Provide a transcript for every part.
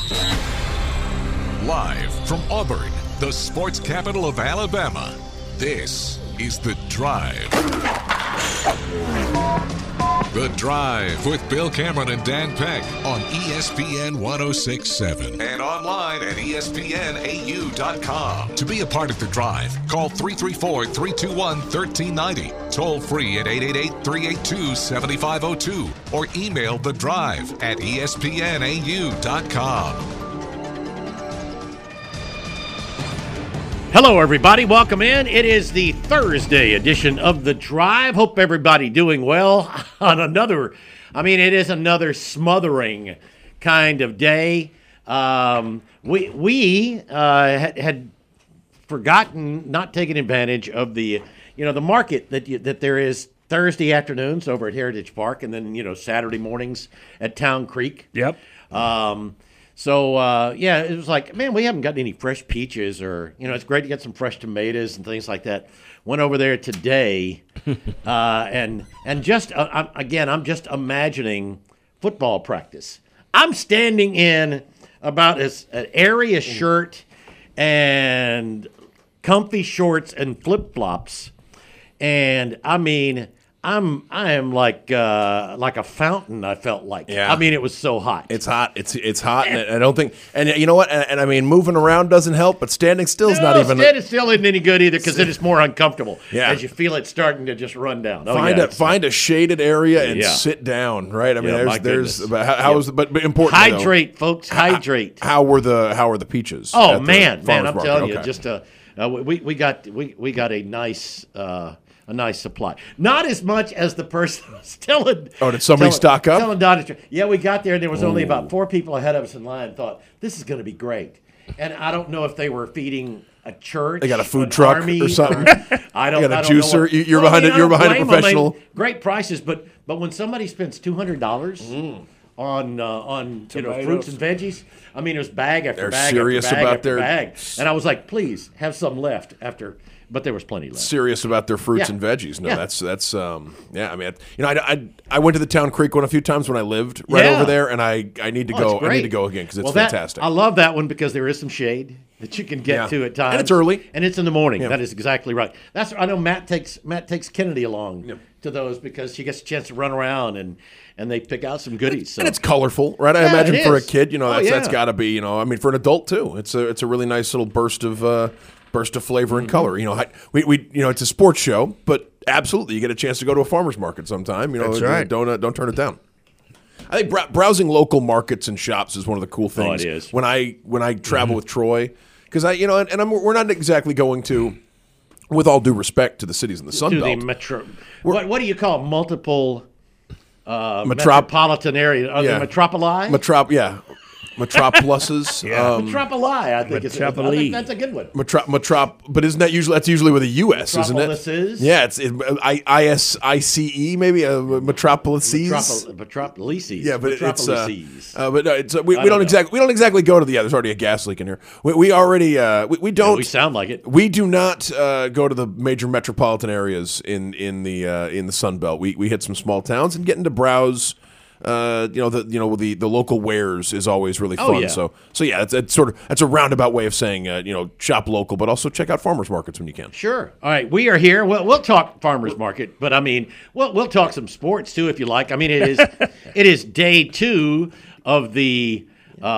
Live from Auburn, the sports capital of Alabama, this is The Drive. The Drive with Bill Cameron and Dan Peck on ESPN 106.7 and online at ESPNAU.com. To be a part of The Drive, call 334-321-1390, toll free at 888-382-7502, or email The Drive at ESPNAU.com. Hello, everybody. Welcome in. It is the Thursday edition of The Drive. Hope everybody doing well on another, it is another smothering kind of day. We had forgotten, not taking advantage of the market that there is Thursday afternoons over at Heritage Park, and then, Saturday mornings at Town Creek. Yep. So, it was like, man, we haven't gotten any fresh peaches or, it's great to get some fresh tomatoes and things like that. Went over there today, and just, I'm just imagining football practice. I'm standing in about an area shirt and comfy shorts and flip-flops, and I am like a fountain. I felt like. Yeah. It was so hot. It's hot. It's hot, and I don't think. And you know what? And moving around doesn't help, but standing still is not even. Standing still isn't any good either because it is more uncomfortable. Yeah. As you feel it starting to just run down. Find a shaded area and sit down. Right. There's but important. Hydrate, folks. Hydrate. How were the peaches? Oh man, I'm market? telling you, just we got a nice. A nice supply. Not as much as the person was telling. Oh, did somebody stock up? Telling Dodge. Yeah, we got there, and there was only about 4 people ahead of us in line. Thought this is going to be great, and I don't know if they were feeding a church. They got a food truck or something. I don't. They got a juicer. Know You're behind it. You're behind a professional. Great prices, but when somebody spends $200 on fruits and veggies, it was bag after bag serious after bag about after bag, and I was like, please have some left after. But there was plenty left. Serious about their fruits and veggies. No, that's I went to the Town Creek one a few times when I lived over there, and I need to go. I need to go again because it's fantastic. I love that one because there is some shade that you can get to at times, and it's early, and it's in the morning. Yeah. That is exactly right. I know Matt takes Kennedy along to those because she gets a chance to run around and they pick out some goodies. So. And it's colorful, right? I imagine for a kid, that's got to be, for an adult too. It's a really nice little burst of flavor and color. We it's a sports show, but absolutely you get a chance to go to a farmer's market sometime. That's right. Don't turn it down. I think browsing local markets and shops is one of the cool things. It is. When I travel with Troy, because we're not exactly going to, with all due respect to the cities in the Sun Belt. The metro. What do you call multiple metropolitan area? The metropoli? Metropolises. Metropoli, I think that's a good one. But isn't that usually with a U.S., isn't it? Metropolises. Yeah, it's ISICE maybe metropolises. Metropolises. Yeah, but we don't exactly go to the. There's already a gas leak in here. We already we don't. We sound like it. We do not go to the major metropolitan areas in the Sun Belt. We hit some small towns and getting to browse. The local wares is always really fun. Oh, yeah. So that's a roundabout way of saying shop local, but also check out farmers markets when you can. Sure. All right, we are here. We'll talk farmers market, but we'll talk some sports too if you like. It is day 2 of the.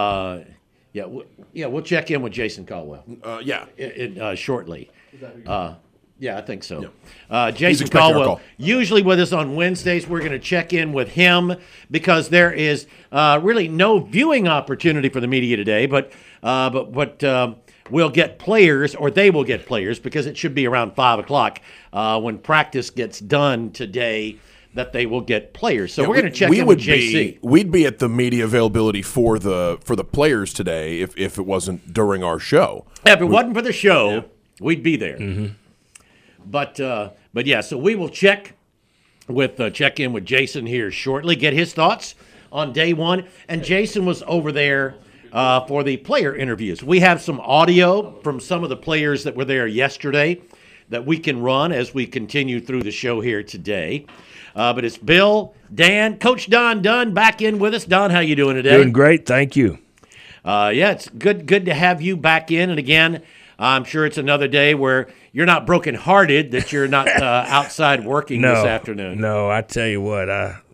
We'll check in with Jason Caldwell. Shortly. Yeah, I think so. Yeah. Jason Caldwell, usually with us on Wednesdays. We're going to check in with him because there is really no viewing opportunity for the media today, but we'll get players, or they will get players, because it should be around 5 o'clock when practice gets done today that they will get players. So we're going to check in with JC. We'd be at the media availability for the players today if it wasn't during our show. If it wasn't for the show, we'd be there. Mm-hmm. But so we will check in with Jason here shortly, get his thoughts on day 1. And Jason was over there for the player interviews. We have some audio from some of the players that were there yesterday that we can run as we continue through the show here today. But it's Bill, Dan, Coach Don Dunn back in with us. Don, how you doing today? Doing great, thank you. it's good to have you back in. And again, I'm sure it's another day where you're not brokenhearted that you're not outside working this afternoon. No, I tell you what,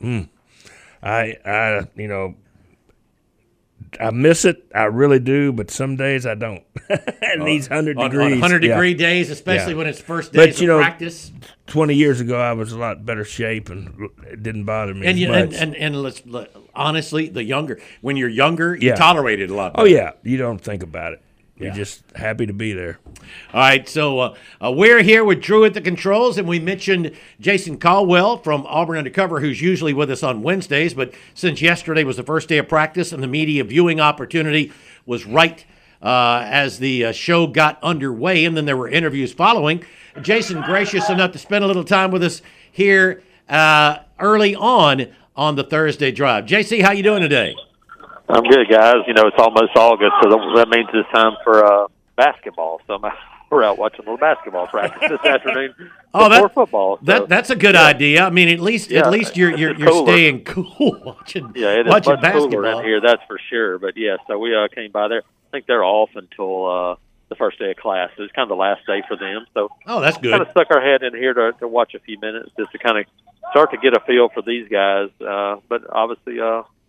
I miss it. I really do, but some days I don't. And these 100 degrees. On 100-degree days, especially when it's first days of practice. 20 years ago, I was a lot better shape, and it didn't bother me as much. And let's honestly, when you're younger, you tolerate it a lot better. Oh, yeah. You don't think about it. You're just happy to be there. All right, so we're here with Drew at the controls, and we mentioned Jason Caldwell from Auburn Undercover, who's usually with us on Wednesdays, but since yesterday was the first day of practice and the media viewing opportunity was right as the show got underway, and then there were interviews following, Jason gracious enough to spend a little time with us here early on the Thursday drive. JC, how you doing today? I'm good, guys. It's almost August, so that means it's time for basketball. So we're out watching a little basketball practice this afternoon before football. So. That's a good idea. I mean, at least you're staying cool watching. Yeah, it is much basketball. Cooler in here, that's for sure. But so we came by there. I think they're off until the first day of class. It's kind of the last day for them. So that's good. Kind of stuck our head in here to watch a few minutes just to kind of start to get a feel for these guys. But obviously,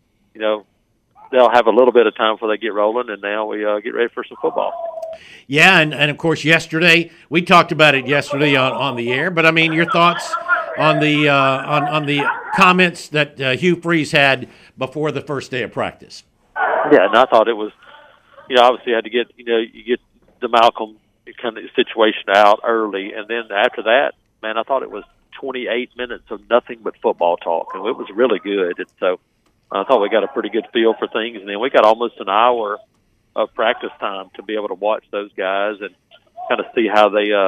they'll have a little bit of time before they get rolling, and now we get ready for some football. Yeah, and of course yesterday we talked about it yesterday on the air. But I mean, your thoughts on the on the comments that Hugh Freeze had before the first day of practice? Yeah, and I thought it was, obviously you had to get you get the Malcolm kind of situation out early, and then after that, man, I thought it was 28 minutes of nothing but football talk, and it was really good. And so I thought we got a pretty good feel for things, and then we got almost an hour of practice time to be able to watch those guys and kind of see how they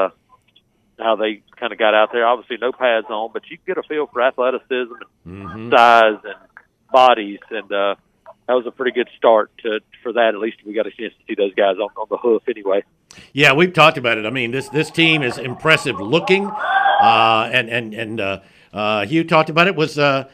kind of got out there. Obviously, no pads on, but you can get a feel for athleticism and size and bodies, and that was a pretty good start for that. At least we got a chance to see those guys on the hoof anyway. Yeah, we've talked about it. I mean, this team is impressive looking, and Hugh talked about it. Was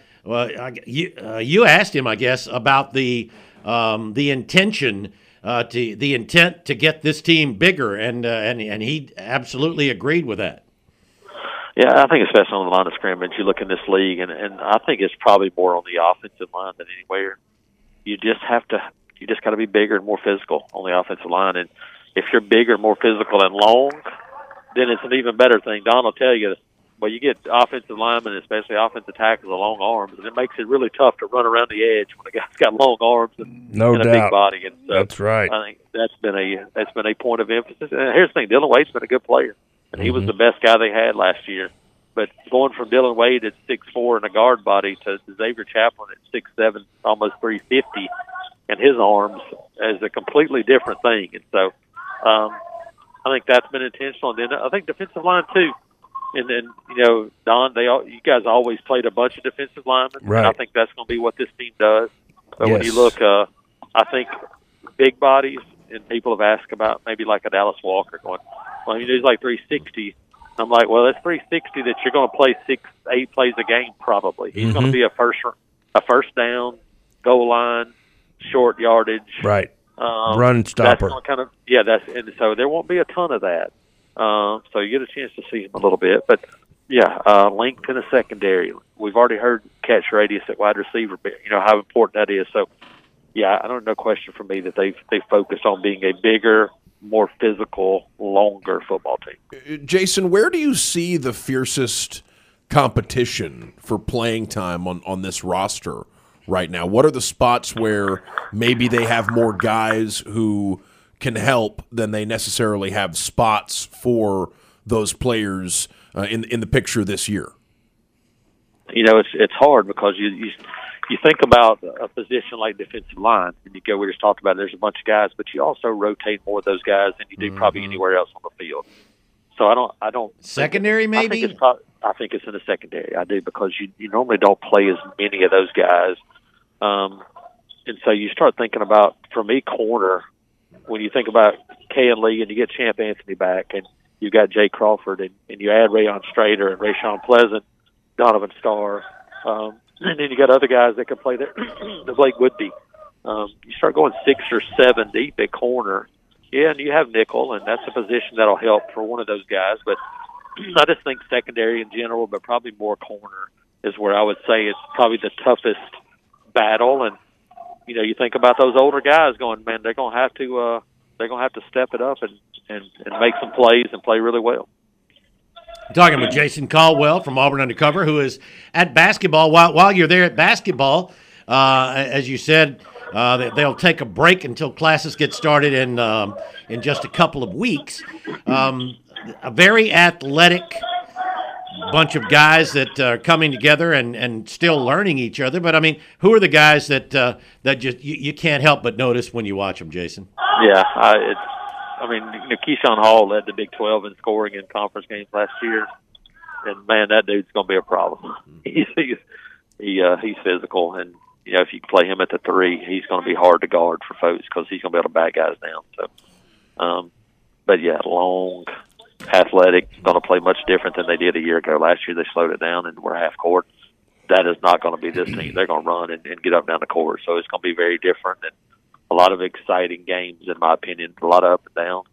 you asked him, I guess, about the intention, the intent to get this team bigger, and he absolutely agreed with that. Yeah, I think especially on the line of scrimmage, you look in this league, and I think it's probably more on the offensive line than anywhere. You just got to be bigger and more physical on the offensive line, and if you're bigger, more physical, and long, then it's an even better thing. Don will tell you. Well, you get offensive linemen, especially offensive tackles, with long arms, and it makes it really tough to run around the edge when a guy's got long arms and a big body. And so that's right. I think that's been a point of emphasis. And here's the thing: Dylan Wade's been a good player, and he was the best guy they had last year. But going from Dylan Wade at 6'4" and a guard body to Xavier Chaplin at 6'7", almost 350, and his arms is a completely different thing. And so I think that's been intentional. And then I think defensive line too. And then, Don, you guys always played a bunch of defensive linemen. Right. And I think that's going to be what this team does. But when you look, I think big bodies, and people have asked about maybe like a Dallas Walker going, well, he's like 360. I'm like, well, that's 360 that you're going to play 6-8 plays a game probably. He's going to be a first down, goal line, short yardage. Right. Run stopper. And so there won't be a ton of that. So you get a chance to see him a little bit. But, length in the secondary. We've already heard catch radius at wide receiver, how important that is. So, I don't no question for me that they've focused on being a bigger, more physical, longer football team. Jason, where do you see the fiercest competition for playing time on this roster right now? What are the spots where maybe they have more guys who can help than they necessarily have spots for those players in the picture this year? It's hard because you think about a position like defensive line, and we just talked about it, there's a bunch of guys, but you also rotate more of those guys than you do probably anywhere else on the field. So I don't secondary maybe. I think it's in the secondary. I do, because you normally don't play as many of those guys, and so you start thinking about, for me, corner. When you think about Kayan Lee and you get Champ Anthony back, and you got Jay Crawford, and you add Rayon Strader and Rayshawn Pleasant, Donovan Starr, and then you got other guys that can play there. The Blake Woodby, you start going 6 or 7 deep at corner. Yeah, and you have nickel, and that's a position that'll help for one of those guys. But I just think secondary in general, but probably more corner is where I would say it's probably the toughest battle. And you think about those older guys going, man, they're gonna have to step it up and make some plays and play really well. Talking with Jason Caldwell from Auburn Undercover, who is at basketball. While you're there at basketball, as you said, they'll take a break until classes get started in just a couple of weeks. A very athletic bunch of guys that are coming together and still learning each other. But, I mean, who are the guys that just you can't help but notice when you watch them, Jason? Yeah, Keyshawn Hall led the Big 12 in scoring in conference games last year. And, man, that dude's going to be a problem. He's physical, and if you play him at the 3, he's going to be hard to guard for folks because he's going to be able to back guys down. So, but yeah, long, athletic, going to play much different than they did a year ago. Last year they slowed it down and were half court. That is not going to be this team. They're going to run and get up and down the court. So it's going to be very different and a lot of exciting games, in my opinion. A lot of up and downs,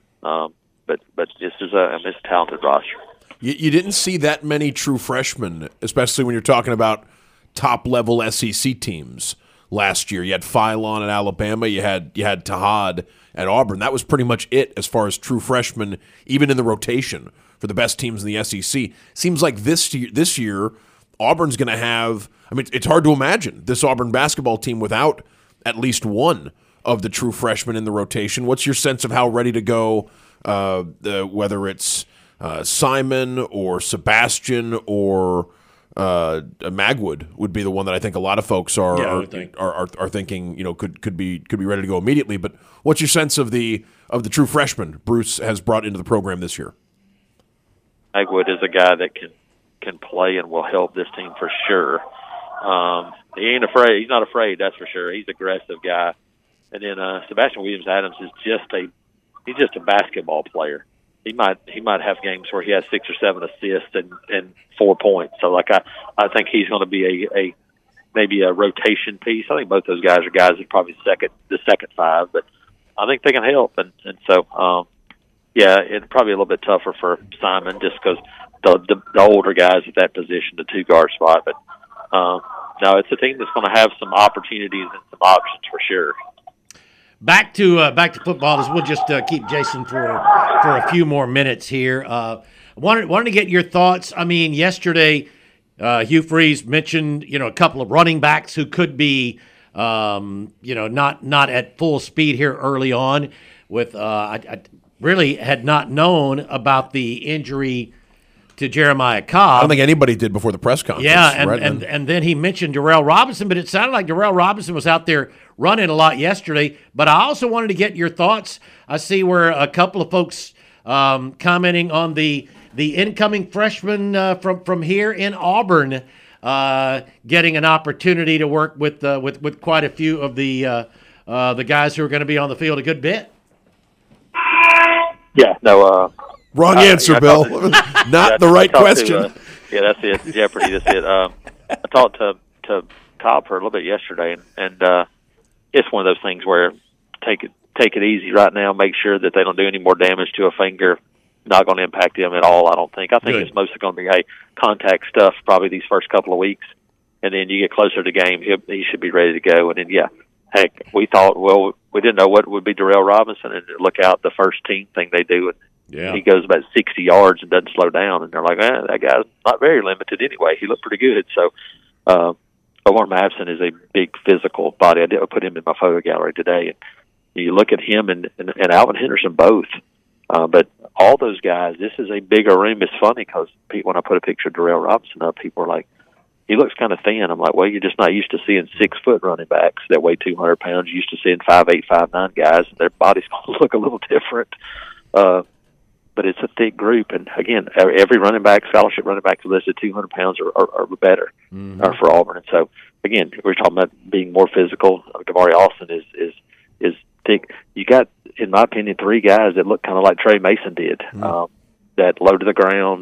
but this is a talented roster. You didn't see that many true freshmen, especially when you're talking about top-level SEC teams last year. You had Philon at Alabama. You had Tahad at Auburn. That was pretty much it as far as true freshmen, even in the rotation for the best teams in the SEC. Seems like this year Auburn's going to have – I mean, it's hard to imagine this Auburn basketball team without at least one of the true freshmen in the rotation. What's your sense of how ready to go, whether it's Simon or Sebastian or Magwood would be the one that I think a lot of folks are thinking could be ready to go immediately. But what's your sense of the true freshmen Bruce has brought into the program this year? Magwood is a guy that can play and will help this team for sure. He ain't afraid. He's not afraid, that's for sure. He's an aggressive guy. And then Sebastian Williams-Adams is just a basketball player. He might have games where he has 6 or 7 assists and 4 points. So I think he's going to be maybe a rotation piece. I think both those guys are guys that probably the second 5, but I think they can help. And so it's probably a little bit tougher for Simon just because the older guys at that position, the 2-guard spot. But no, it's a team that's going to have some opportunities and some options for sure. Back to football, as we'll just keep Jason for a few more minutes here. Wanted to get your thoughts. I mean, yesterday, Hugh Freeze mentioned a couple of running backs who could be not at full speed here early on. With I really had not known about the injury to Jeremiah Cobb. I don't think anybody did before the press conference. Yeah, and then he mentioned Darrell Robinson, but it sounded like Darrell Robinson was out there running a lot yesterday. But I also wanted to get your thoughts. I see where a couple of folks commenting on the incoming freshman from here in Auburn getting an opportunity to work with quite a few of the guys who are going to be on the field a good bit. Yeah, no. Wrong answer, Bill. Not the right question. That's it. Jeopardy. That's it. I talked to Cobb for a little bit yesterday, and it's one of those things where take it easy right now. Make sure that they don't do any more damage to a finger. Not going to impact him at all, I don't think. I think It's mostly going to be contact stuff probably these first couple of weeks, and then you get closer to game, he should be ready to go. And then we thought, we didn't know what would be Darrell Robinson, and look out the first team thing they do. And he goes about 60 yards and doesn't slow down, and they're like, that guy's not very limited anyway. He looked pretty good. So Omar Mabson is a big physical body. I did put him in my photo gallery today, and you look at him and Alvin Henderson both. But all those guys, this is a bigger room. It's funny because when I put a picture of Darrell Robinson up, people are like, he looks kind of thin. I'm like, well, you're just not used to seeing 6-foot running backs that weigh 200 pounds. You're used to seeing 5'8", 5'9" guys, and their bodies going to look a little different. But it's a thick group, and again, every running back, scholarship running back is listed 200 pounds or better for Auburn. And so, again, we're talking about being more physical. Damari Austin is thick. You got, in my opinion, 3 guys that look kind of like Trey Mason did, that low to the ground,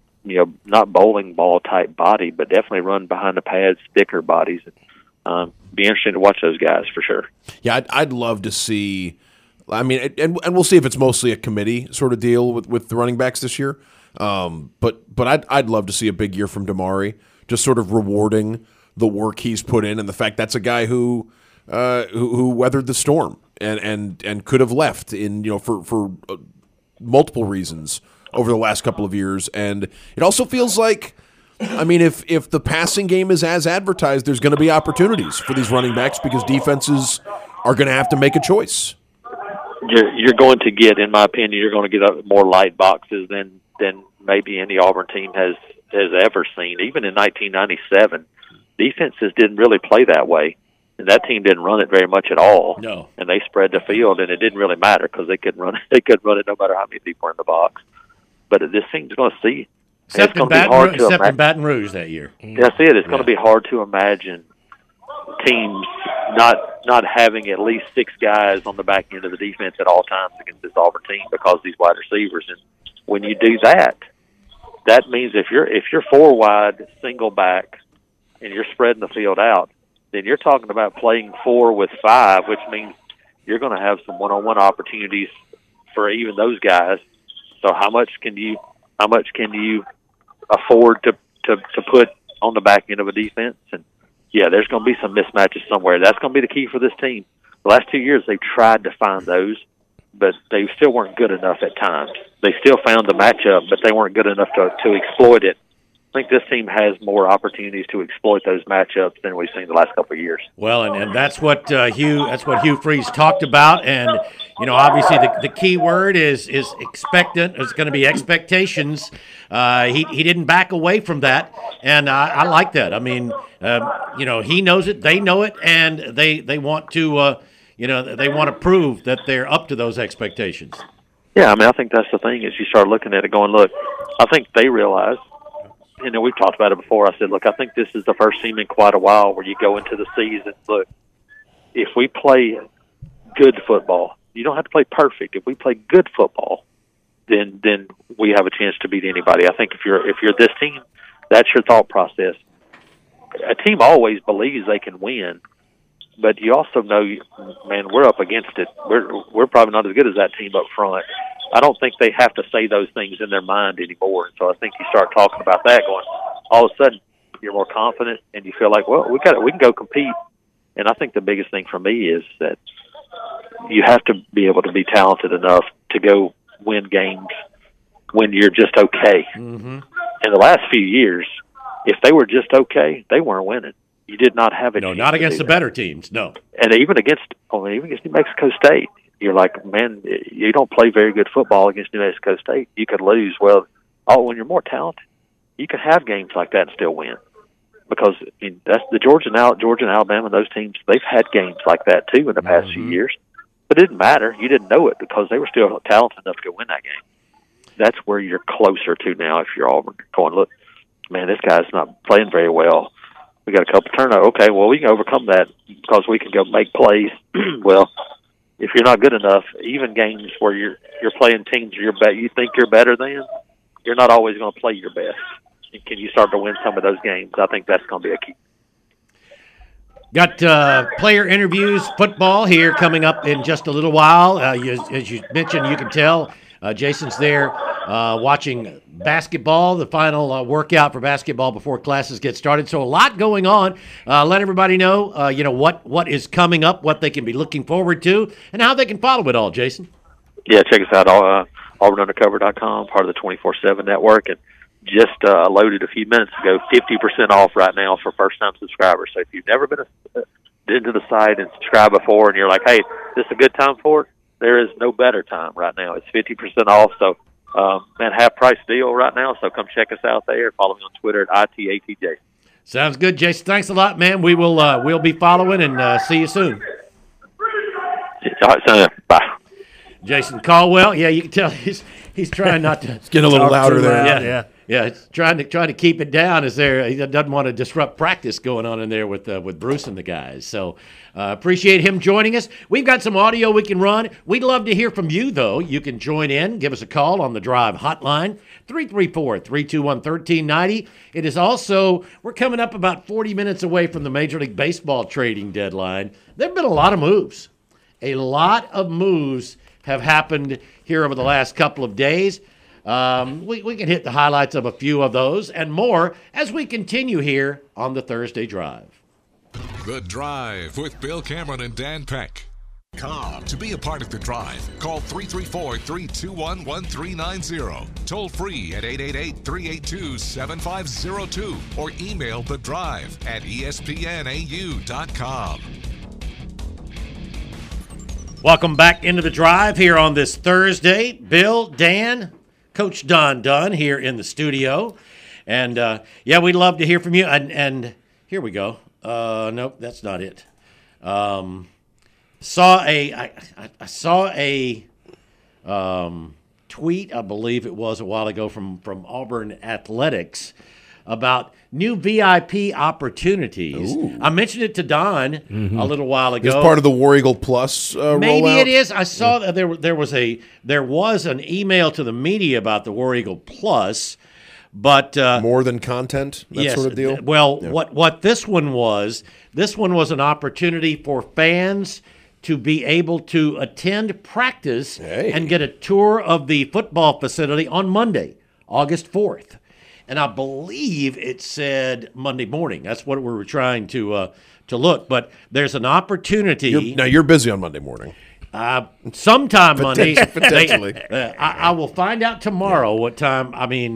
not bowling ball type body, but definitely run behind the pads, thicker bodies. be interesting to watch those guys for sure. Yeah, I'd love to see. I mean, and we'll see if it's mostly a committee sort of deal with the running backs this year. But I'd love to see a big year from Damari, just sort of rewarding the work he's put in and the fact that's a guy who weathered the storm and could have left for multiple reasons over the last couple of years. And it also feels like, I mean, if the passing game is as advertised, there's going to be opportunities for these running backs because defenses are going to have to make a choice. You're going to get, in my opinion, you're going to get more light boxes than maybe any Auburn team has ever seen. Even in 1997, defenses didn't really play that way, and that team didn't run it very much at all. No, and they spread the field, and it didn't really matter because they could run it. They could run it no matter how many people were in the box. But this team's going to see. Except in Baton Rouge that year. That's it. It's going to be hard to imagine teams not having at least 6 guys on the back end of the defense at all times against this Auburn team because of these wide receivers. And when you do that, that means if you're 4 wide, single back, and you're spreading the field out, then you're talking about playing 4 with 5, which means you're going to have some one-on-one opportunities for even those guys. So how much can you afford to put on the back end of a defense? And yeah, there's going to be some mismatches somewhere. That's going to be the key for this team. The last 2 years, they've tried to find those, but they still weren't good enough at times. They still found the matchup, but they weren't good enough to exploit it. I think this team has more opportunities to exploit those matchups than we've seen the last couple of years. Well, and that's what Hugh Freeze talked about, and obviously the key word is expectant. It's going to be expectations. He didn't back away from that, and I like that. I mean, he knows it, they know it, and they want to they want to prove that they're up to those expectations. Yeah, I mean, I think that's the thing is you start looking at it going, look, I think they realize. We've talked about it before. I said, look, I think this is the first team in quite a while where you go into the season. Look, if we play good football, you don't have to play perfect. If we play good football, then we have a chance to beat anybody. I think if you're this team, that's your thought process. A team always believes they can win, but you also know, man, we're up against it. We're probably not as good as that team up front. I don't think they have to say those things in their mind anymore. And so I think you start talking about that going, all of a sudden you're more confident and you feel like, well, we can go compete. And I think the biggest thing for me is that you have to be able to be talented enough to go win games when you're just okay. Mm-hmm. In the last few years, if they were just okay, they weren't winning. You did not have a chance. No, not against the better teams, no. And even against New Mexico State. You're like, man, you don't play very good football against New Mexico State. You could lose. Well, when you're more talented, you can have games like that and still win. Because that's the Georgia and Alabama, those teams, they've had games like that too in the past few years. But it didn't matter. You didn't know it because they were still talented enough to win that game. That's where you're closer to now if you're Auburn. Going, look, man, this guy's not playing very well. We got a couple turnovers. Okay, well, we can overcome that because we can go make plays. Well, if you're not good enough, even games where you're playing teams you think you're better than, you're not always going to play your best. And can you start to win some of those games? I think that's going to be a key. Got player interviews, football here coming up in just a little while. As you mentioned, you can tell Jason's there watching basketball, the final workout for basketball before classes get started. So a lot going on. Let everybody know, what is coming up, what they can be looking forward to, and how they can follow it all, Jason. Yeah, check us out, AuburnUndercover.com, part of the 24/7 network. And just loaded a few minutes ago, 50% off right now for first-time subscribers. So if you've never been to the site and subscribed before and you're like, hey, this is a good time for it, there is no better time right now. It's 50% off. So, half-price deal right now. So come check us out there. Follow me on Twitter at ITATJ. Sounds good, Jason. Thanks a lot, man. We will we'll be following and see you soon. All right, so bye. Jason Caldwell. Yeah, you can tell he's trying not to. It's getting a little louder there. Yeah. Yeah, it's trying to keep it down. He doesn't want to disrupt practice going on in there with Bruce and the guys. So appreciate him joining us. We've got some audio we can run. We'd love to hear from you, though. You can join in. Give us a call on the Drive hotline, 334-321-1390. It is also, we're coming up about 40 minutes away from the Major League Baseball trading deadline. There have been a lot of moves. A lot of moves have happened here over the last couple of days. We can hit the highlights of a few of those and more as we continue here on the Thursday Drive. The Drive with Bill Cameron and Dan Peck. To be a part of the Drive, call 334-321-1390. Toll free at 888-382-7502 or email the Drive at espnau.com. Welcome back into the Drive here on this Thursday. Bill, Dan, Coach Don Dunn here in the studio. And, we'd love to hear from you. And here we go. Nope, that's not it. I saw a tweet, I believe it was a while ago, from Auburn Athletics about new VIP opportunities. Ooh. I mentioned it to Don a little while ago. It's part of the War Eagle Plus Maybe rollout? It is. I saw that there was an email to the media about the War Eagle Plus, but more than content, that sort of deal. What this one was an opportunity for fans to be able to attend practice and get a tour of the football facility on Monday, August 4th. And I believe it said Monday morning. That's what we were trying to look. But there's an opportunity. Now you're busy on Monday morning. Sometime Monday. Potentially. I will find out tomorrow what time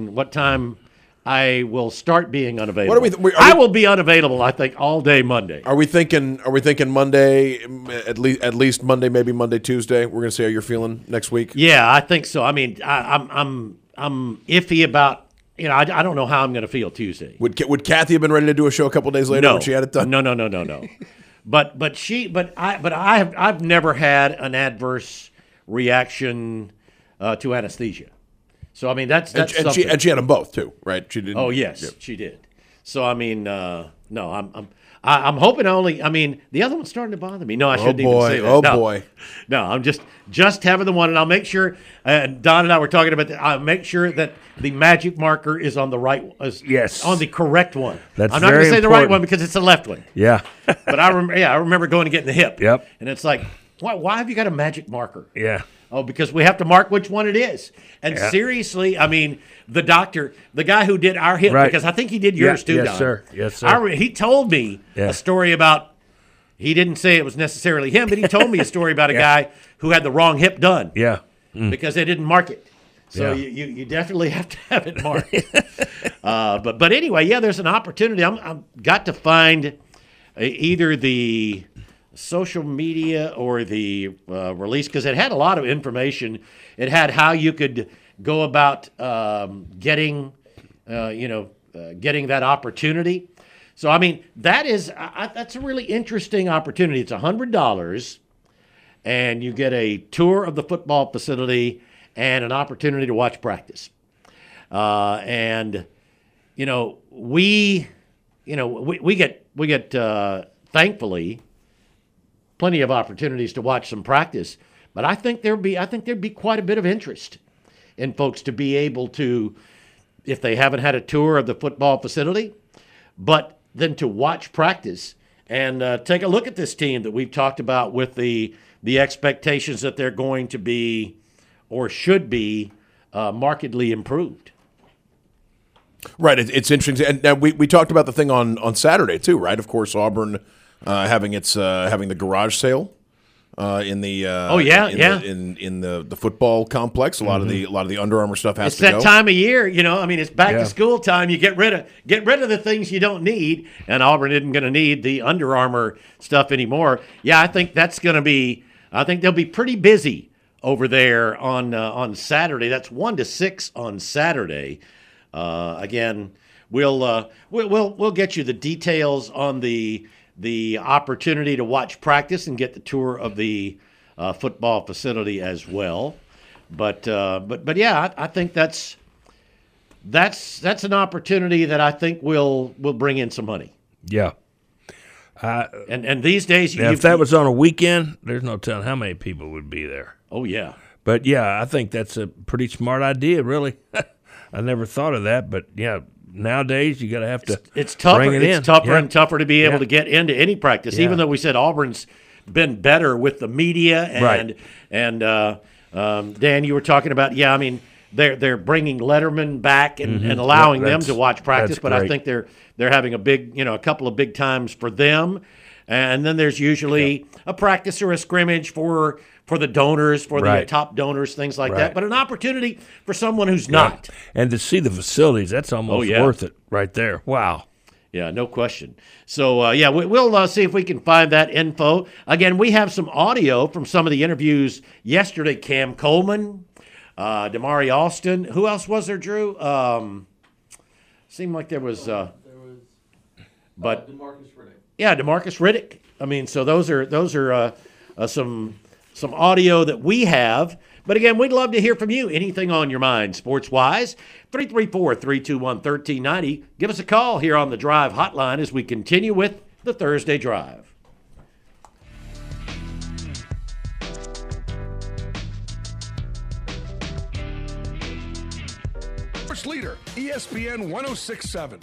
I will start being unavailable. I will be unavailable, I think, all day Monday. Are we thinking Monday, at least Monday, maybe Monday, Tuesday? We're going to see how you're feeling next week? Yeah, I think so. I mean, I'm iffy about. I don't know how I'm going to feel Tuesday. Would Kathy have been ready to do a show a couple days later when she had it done? No. I've never had an adverse reaction to anesthesia. So I mean that's and she had them both too, right? She didn't. Oh yes, she did. So I mean, no, I'm hoping only. I mean, the other one's starting to bother me. No, I shouldn't even say that. Oh boy. No, I'm just having the one, and I'll make sure. Don and I were talking about that. I'll make sure that the magic marker is on the right. Yes, on the correct one. That's I'm not going to say the right one because it's the left one. Yeah. But I remember going to get in the hip. Yep. And it's like, why have you got a magic marker? Yeah. Oh, because we have to mark which one it is. And seriously, I mean, the doctor, the guy who did our hip, because I think he did yours too, Don. Yes, sir. He told me a story about, he didn't say it was necessarily him, but he told me a story about a guy who had the wrong hip done. Yeah. Because they didn't mark it. So you definitely have to have it marked. But anyway, there's an opportunity. I've got to find either the social media or the release, because it had a lot of information. It had how you could go about getting that opportunity. So I mean, that's a really interesting opportunity. It's $100, and you get a tour of the football facility and an opportunity to watch practice. We get thankfully plenty of opportunities to watch some practice, but I think there'd be quite a bit of interest in folks to be able to, if they haven't had a tour of the football facility, but then to watch practice and take a look at this team that we've talked about with the expectations that they're going to be or should be markedly improved. Right, it's interesting, and now we talked about the thing on Saturday too, right? Of course, Auburn having the garage sale in the in the football complex. A lot of the Under Armour stuff has to go. It's that time of year, I mean, it's back to school time. You get rid of the things you don't need, and Auburn isn't going to need the Under Armour stuff anymore. Yeah, I think that's going to be. I think they'll be pretty busy over there on Saturday. That's 1 to 6 on Saturday. Again, we'll get you the details on the opportunity to watch practice and get the tour of the football facility as well. But yeah, I think that's that's an opportunity that I think will bring in some money. Yeah. And these days, if that was on a weekend, there's no telling how many people would be there. Oh yeah. But yeah, I think that's a pretty smart idea. Really, I never thought of that. But yeah, nowadays you got to have to. It's tougher. Bring it in. It's tougher Yeah. and tougher to be able to get into any practice. Yeah. Even though we said Auburn's been better with the media and Dan, you were talking about. Yeah, I mean they're bringing Letterman back and allowing them to watch practice. But I think they're having a couple of big times for them. And then there's usually a practice or a scrimmage for the donors, for the top donors, things like that. But an opportunity for someone who's not. And to see the facilities, that's almost worth it right there. Wow. Yeah, no question. So, we'll see if we can find that info. Again, we have some audio from some of the interviews yesterday. Cam Coleman, Damari Alston. Who else was there, Drew? Seemed like there was DeMarcus Riddick. Yeah, DeMarcus Riddick. I mean, so those are some audio that we have. But again, we'd love to hear from you. Anything on your mind, sports-wise, 334-321-1390. Give us a call here on the Drive Hotline as we continue with the Thursday Drive. Sports leader, ESPN 106.7.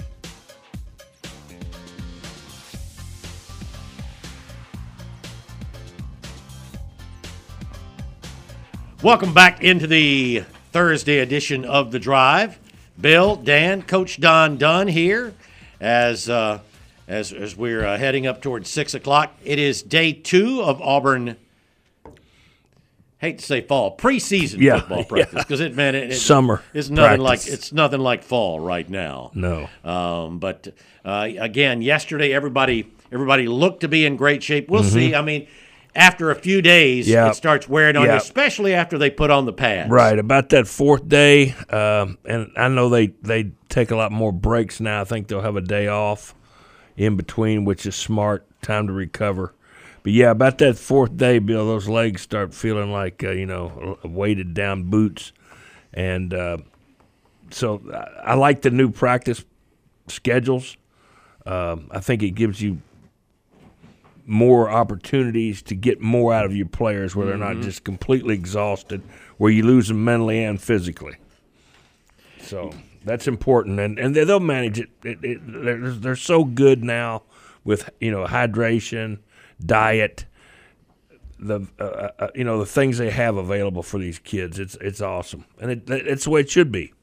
Welcome back into the Thursday edition of The Drive. Bill, Dan, Coach Don Dunn here as we're heading up towards 6 o'clock. It is day 2 of Auburn, hate to say fall, preseason football practice because summer it's nothing practice. It's nothing like fall right now. No. But again, yesterday everybody looked to be in great shape. We'll see. I mean, after a few days, it starts wearing on you, especially after they put on the pads. Right, about that fourth day, and I know they take a lot more breaks now. I think they'll have a day off in between, which is smart, time to recover. But, yeah, about that fourth day, Bill, those legs start feeling like, weighted down boots. And so I like the new practice schedules. I think it gives you more opportunities to get more out of your players where they're not just completely exhausted, where you lose them mentally and physically. So that's important, and they'll manage it. They're so good now with hydration, diet, the things they have available for these kids. It's awesome, and it's the way it should be.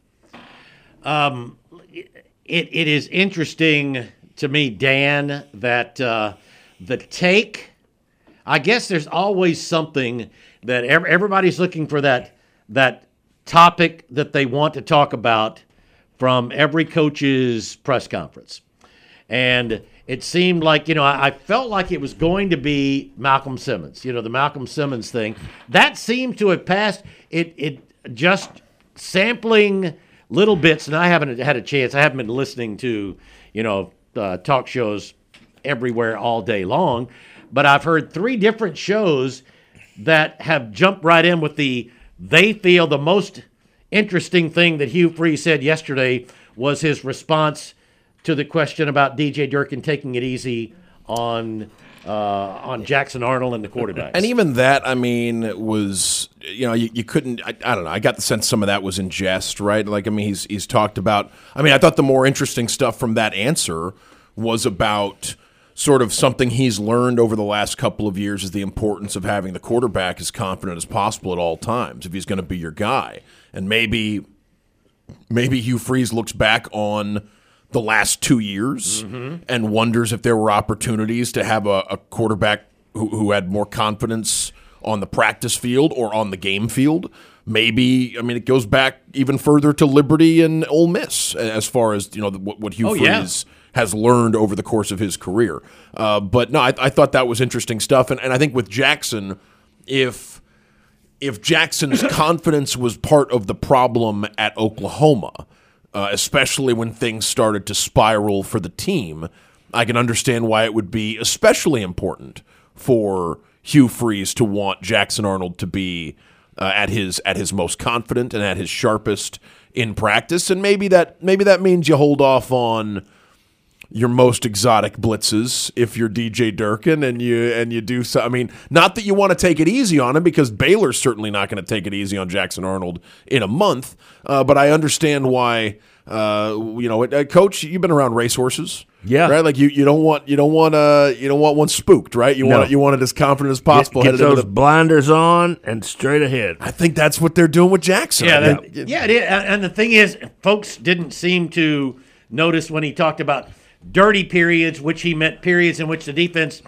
It is interesting to me, Dan, that the take, I guess there's always something that everybody's looking for, that topic that they want to talk about from every coach's press conference. And it seemed like, I felt like it was going to be Malcolm Simmons, the Malcolm Simmons thing. That seemed to have passed. It just sampling little bits, and I haven't had a chance. I haven't been listening to, talk shows everywhere all day long, but I've heard 3 different shows that have jumped right in with they feel the most interesting thing that Hugh Freeze said yesterday was his response to the question about DJ Durkin taking it easy on Jackson Arnold and the quarterbacks. And even that, I mean, was, you couldn't, I don't know, I got the sense some of that was in jest, right? Like, I mean, he's talked about, I thought the more interesting stuff from that answer was about sort of something he's learned over the last couple of years is the importance of having the quarterback as confident as possible at all times if he's going to be your guy. And maybe Hugh Freeze looks back on the last 2 years and wonders if there were opportunities to have a quarterback who had more confidence on the practice field or on the game field. Maybe, it goes back even further to Liberty and Ole Miss as far as, what Hugh Freeze has learned over the course of his career. But no, I thought that was interesting stuff. And I think with Jackson, if Jackson's confidence was part of the problem at Oklahoma, especially when things started to spiral for the team, I can understand why it would be especially important for Hugh Freeze to want Jackson Arnold to be at his most confident and at his sharpest in practice, and maybe that means you hold off on your most exotic blitzes if you're DJ Durkin and you do so. I mean, not that you want to take it easy on him, because Baylor's certainly not going to take it easy on Jackson Arnold in a month. But I understand why. Coach, you've been around racehorses, yeah, right? Like you don't want one spooked, right? You want it as confident as possible. Get those blinders on and straight ahead. I think that's what they're doing with Jackson. Yeah, it is. And the thing is, folks didn't seem to notice when he talked about dirty periods, which he meant periods in which the defense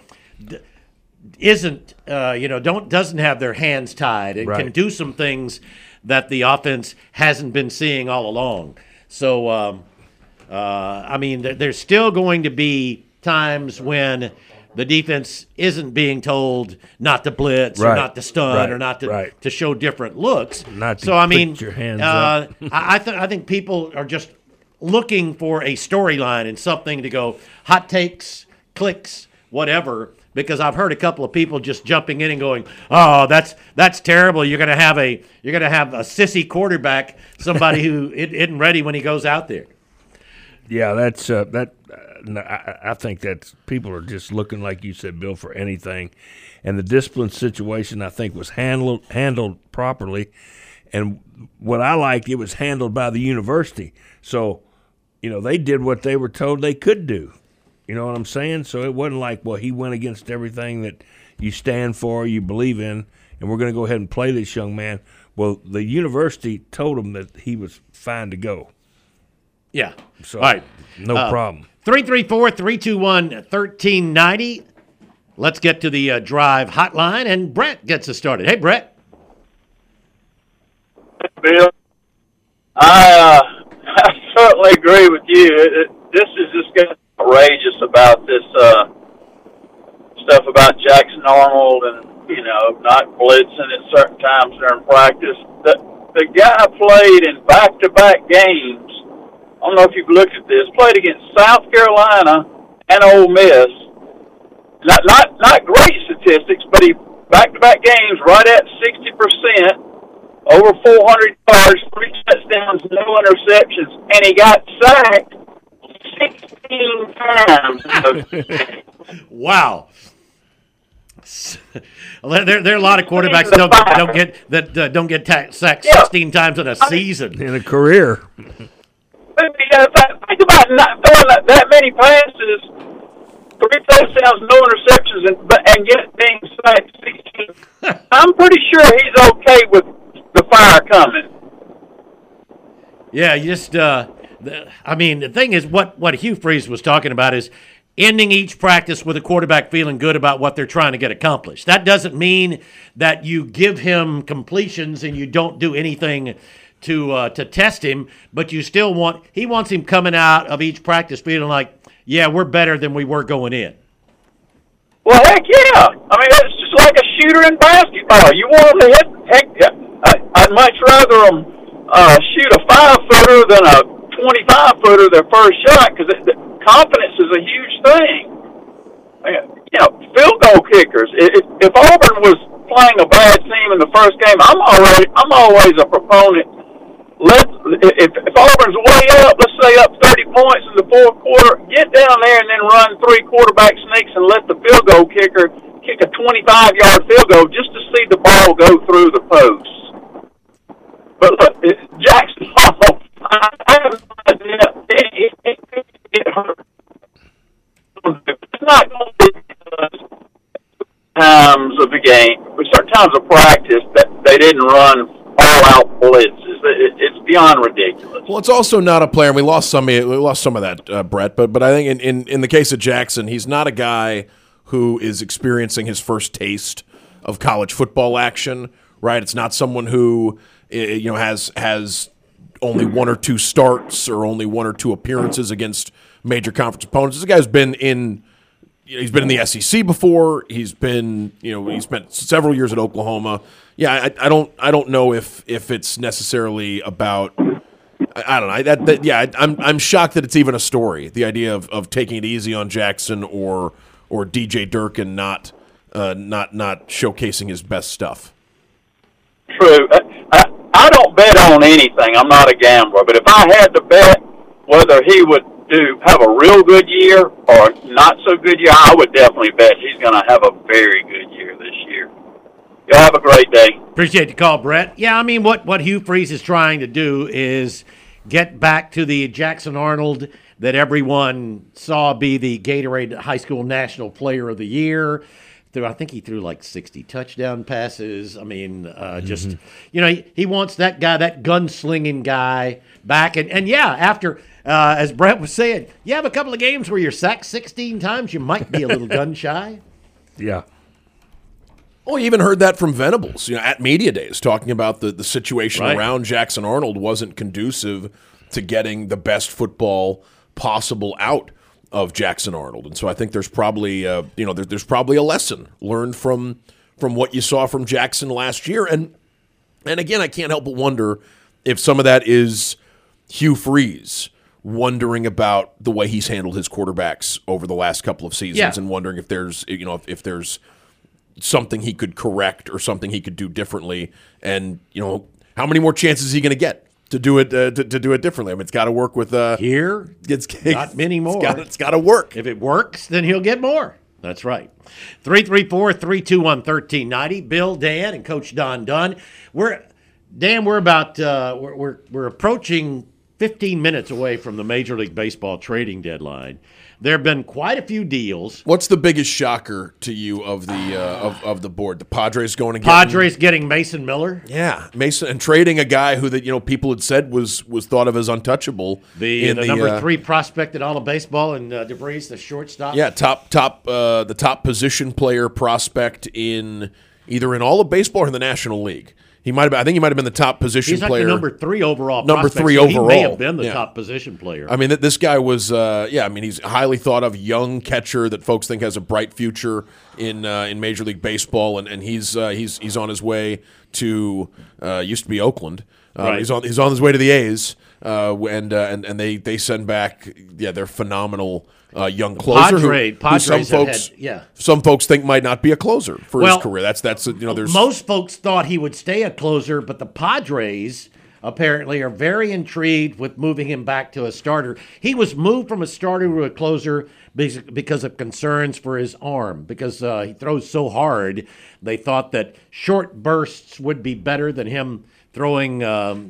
doesn't have their hands tied and can do some things that the offense hasn't been seeing all along. So, there's still going to be times when the defense isn't being told not to blitz or not to stun or not to show different looks. Put your hands up. I think people are just looking for a storyline and something to go, hot takes, clicks, whatever, because I've heard a couple of people just jumping in and going, "Oh, that's terrible. You're going to have a sissy quarterback, somebody who isn't ready when he goes out there." Yeah, that's I think that people are just looking, like you said, Bill, for anything, and the discipline situation I think was handled properly, and what I liked, it was handled by the university. So, they did what they were told they could do. You know what I'm saying? So it wasn't like, well, he went against everything that you stand for, you believe in, and we're going to go ahead and play this young man. Well, the university told him that he was fine to go. Yeah. So, all right. No problem. 334-321-1390. Let's get to the drive hotline, and Brett gets us started. Hey, Brett. Bill, I certainly agree with you. This is just getting outrageous about this stuff about Jackson Arnold and not blitzing at certain times during practice. The guy played in back-to-back games. I don't know if you've looked at this. Played against South Carolina and Ole Miss. Not great statistics, but he back-to-back games right at 60%. Over 400 yards, 3 touchdowns, no interceptions, and he got sacked 16 times. Wow. There are a lot of quarterbacks that don't get sacked 16 times in a season. In a career. Think about not throwing that many passes, 3 touchdowns, no interceptions, and yet being sacked 16. I'm pretty sure he's okay with the fire coming. Yeah, you just the thing is, what Hugh Freeze was talking about is ending each practice with a quarterback feeling good about what they're trying to get accomplished. That doesn't mean that you give him completions and you don't do anything to test him, but you still he wants him coming out of each practice feeling like, yeah, we're better than we were going in. Well, heck yeah. It's just like a shooter in basketball. You want them to hit. I'd much rather them shoot a 5-footer than a 25-footer their first shot, because confidence is a huge thing. Field goal kickers. If Auburn was playing a bad team in the first game, I'm always a proponent. If Auburn's way up, let's say up 30 points in the fourth quarter, get down there and then run 3 quarterback sneaks and let the field goal kicker kick a 25-yard field goal just to see the ball go through the post. But look, Jackson Arnold, I have no idea. It hurt. It's not going to be times of the game, but certain times of practice that they didn't run all-out blitzes. It's beyond ridiculous. Well, it's also not a player, and we lost some of that, Brett. But I think in the case of Jackson, he's not a guy who is experiencing his first taste of college football action. Right? It's not someone who has only 1 or 2 starts or only 1 or 2 appearances against major conference opponents. This guy's been in. He's been in the SEC before. He's been, he spent several years at Oklahoma. Yeah, I don't know if it's necessarily about. I don't know. I'm shocked that it's even a story. The idea of taking it easy on Jackson or DJ Durkin not showcasing his best stuff. True. I don't bet on anything. I'm not a gambler, but if I had to bet whether he would have a real good year or not so good year, I would definitely bet he's going to have a very good year this year. Y'all have a great day. Appreciate the call, Brett. Yeah, I mean, what Hugh Freeze is trying to do is get back to the Jackson Arnold that everyone saw be the Gatorade High School National Player of the Year. I think he threw like 60 touchdown passes. I mean, just, he wants that guy, that gunslinging guy back. And yeah, after, as Brett was saying, you have a couple of games where you're sacked 16 times, you might be a little gun shy. Yeah. Well, you even heard that from Venables, at Media Days, talking about the situation around Jackson Arnold wasn't conducive to getting the best football possible out of Jackson Arnold. And so I think there's probably there's probably a lesson learned from what you saw from Jackson last year. And again, I can't help but wonder if some of that is Hugh Freeze wondering about the way he's handled his quarterbacks over the last couple of seasons, and wondering if there's if there's something he could correct or something he could do differently, and how many more chances is he going to get to do it to do it differently? I mean, it's got to work with here. Not many more. It's got to work. If it works, then he'll get more. That's right. 334-321-1390. Bill, Dan, and Coach Don Dunn. We're about we're approaching 15 minutes away from the Major League Baseball trading deadline. There have been quite a few deals. What's the biggest shocker to you of the of the board? The Padres going to getting Mason Miller. Yeah, Mason, and trading a guy who people had said was thought of as untouchable. The number 3 prospect in all of baseball, and DeVries, the shortstop. Yeah, the top position player prospect in either in all of baseball or in the National League. I think he might have been the top position He's like player. The number 3 overall. Number prospect, 3 so overall. He may have been the top position player. I mean, this guy was. He's a highly thought of young catcher that folks think has a bright future in Major League Baseball, and he's on his way to used to be Oakland. Right. He's on his way to the A's, and they send back their phenomenal young closer. Some folks think might not be a closer for his career. That's there's most folks thought he would stay a closer, but the Padres apparently are very intrigued with moving him back to a starter. He was moved from a starter to a closer because of concerns for his arm, because he throws so hard. They thought that short bursts would be better than him throwing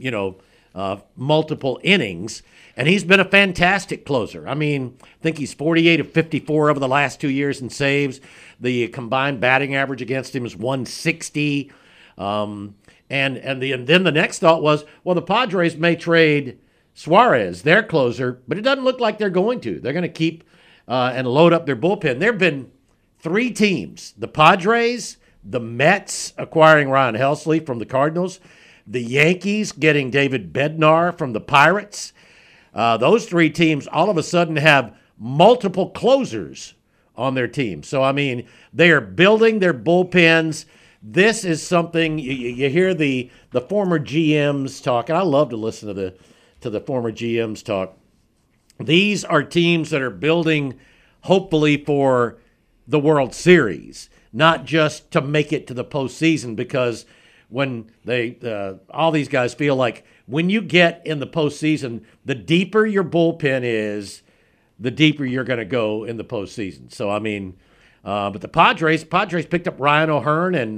multiple innings. And he's been a fantastic closer. I mean, I think he's 48 of 54 over the last 2 years in saves. The combined batting average against him is 160. And then the next thought was, well, the Padres may trade Suarez, their closer, but it doesn't look like they're going to. They're going to keep and load up their bullpen. There have been 3 teams: the Padres, the Mets acquiring Ryan Helsley from the Cardinals, the Yankees getting David Bednar from the Pirates. Those 3 teams all of a sudden have multiple closers on their team. So, I mean, they are building their bullpens. This is something you hear the former GMs talk, and I love to listen to the former GMs talk. These are teams that are building, hopefully, for the World Series, not just to make it to the postseason, because when all these guys feel like when you get in the postseason, the deeper your bullpen is, the deeper you're going to go in the postseason. So, I mean, but the Padres picked up Ryan O'Hearn and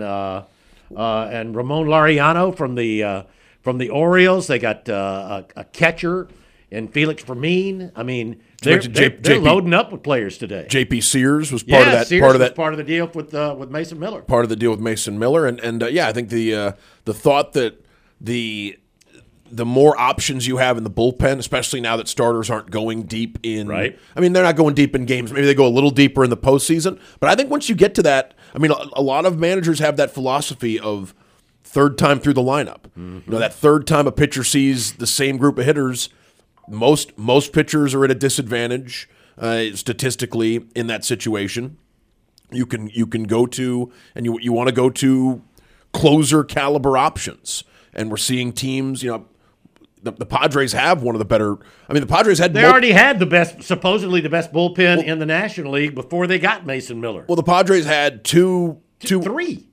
Ramon Laureano from the Orioles. They got a catcher in Felix Fermin. I mean, they're loading up with players today. J.P. Sears was part of that. Sears was part of the deal with Mason Miller. Part of the deal with Mason Miller, and I think the thought that the more options you have in the bullpen, especially now that starters aren't going deep in. Right. I mean, they're not going deep in games. Maybe they go a little deeper in the postseason. But I think once you get to that, I mean, a lot of managers have that philosophy of third time through the lineup. Mm-hmm. That third time a pitcher sees the same group of hitters. Most pitchers are at a disadvantage statistically in that situation. You can go to, and you want to go to closer caliber options, and we're seeing teams. The Padres have one of the better. I mean, the Padres had. They already had supposedly the best bullpen in the National League before they got Mason Miller. Well, the Padres had three.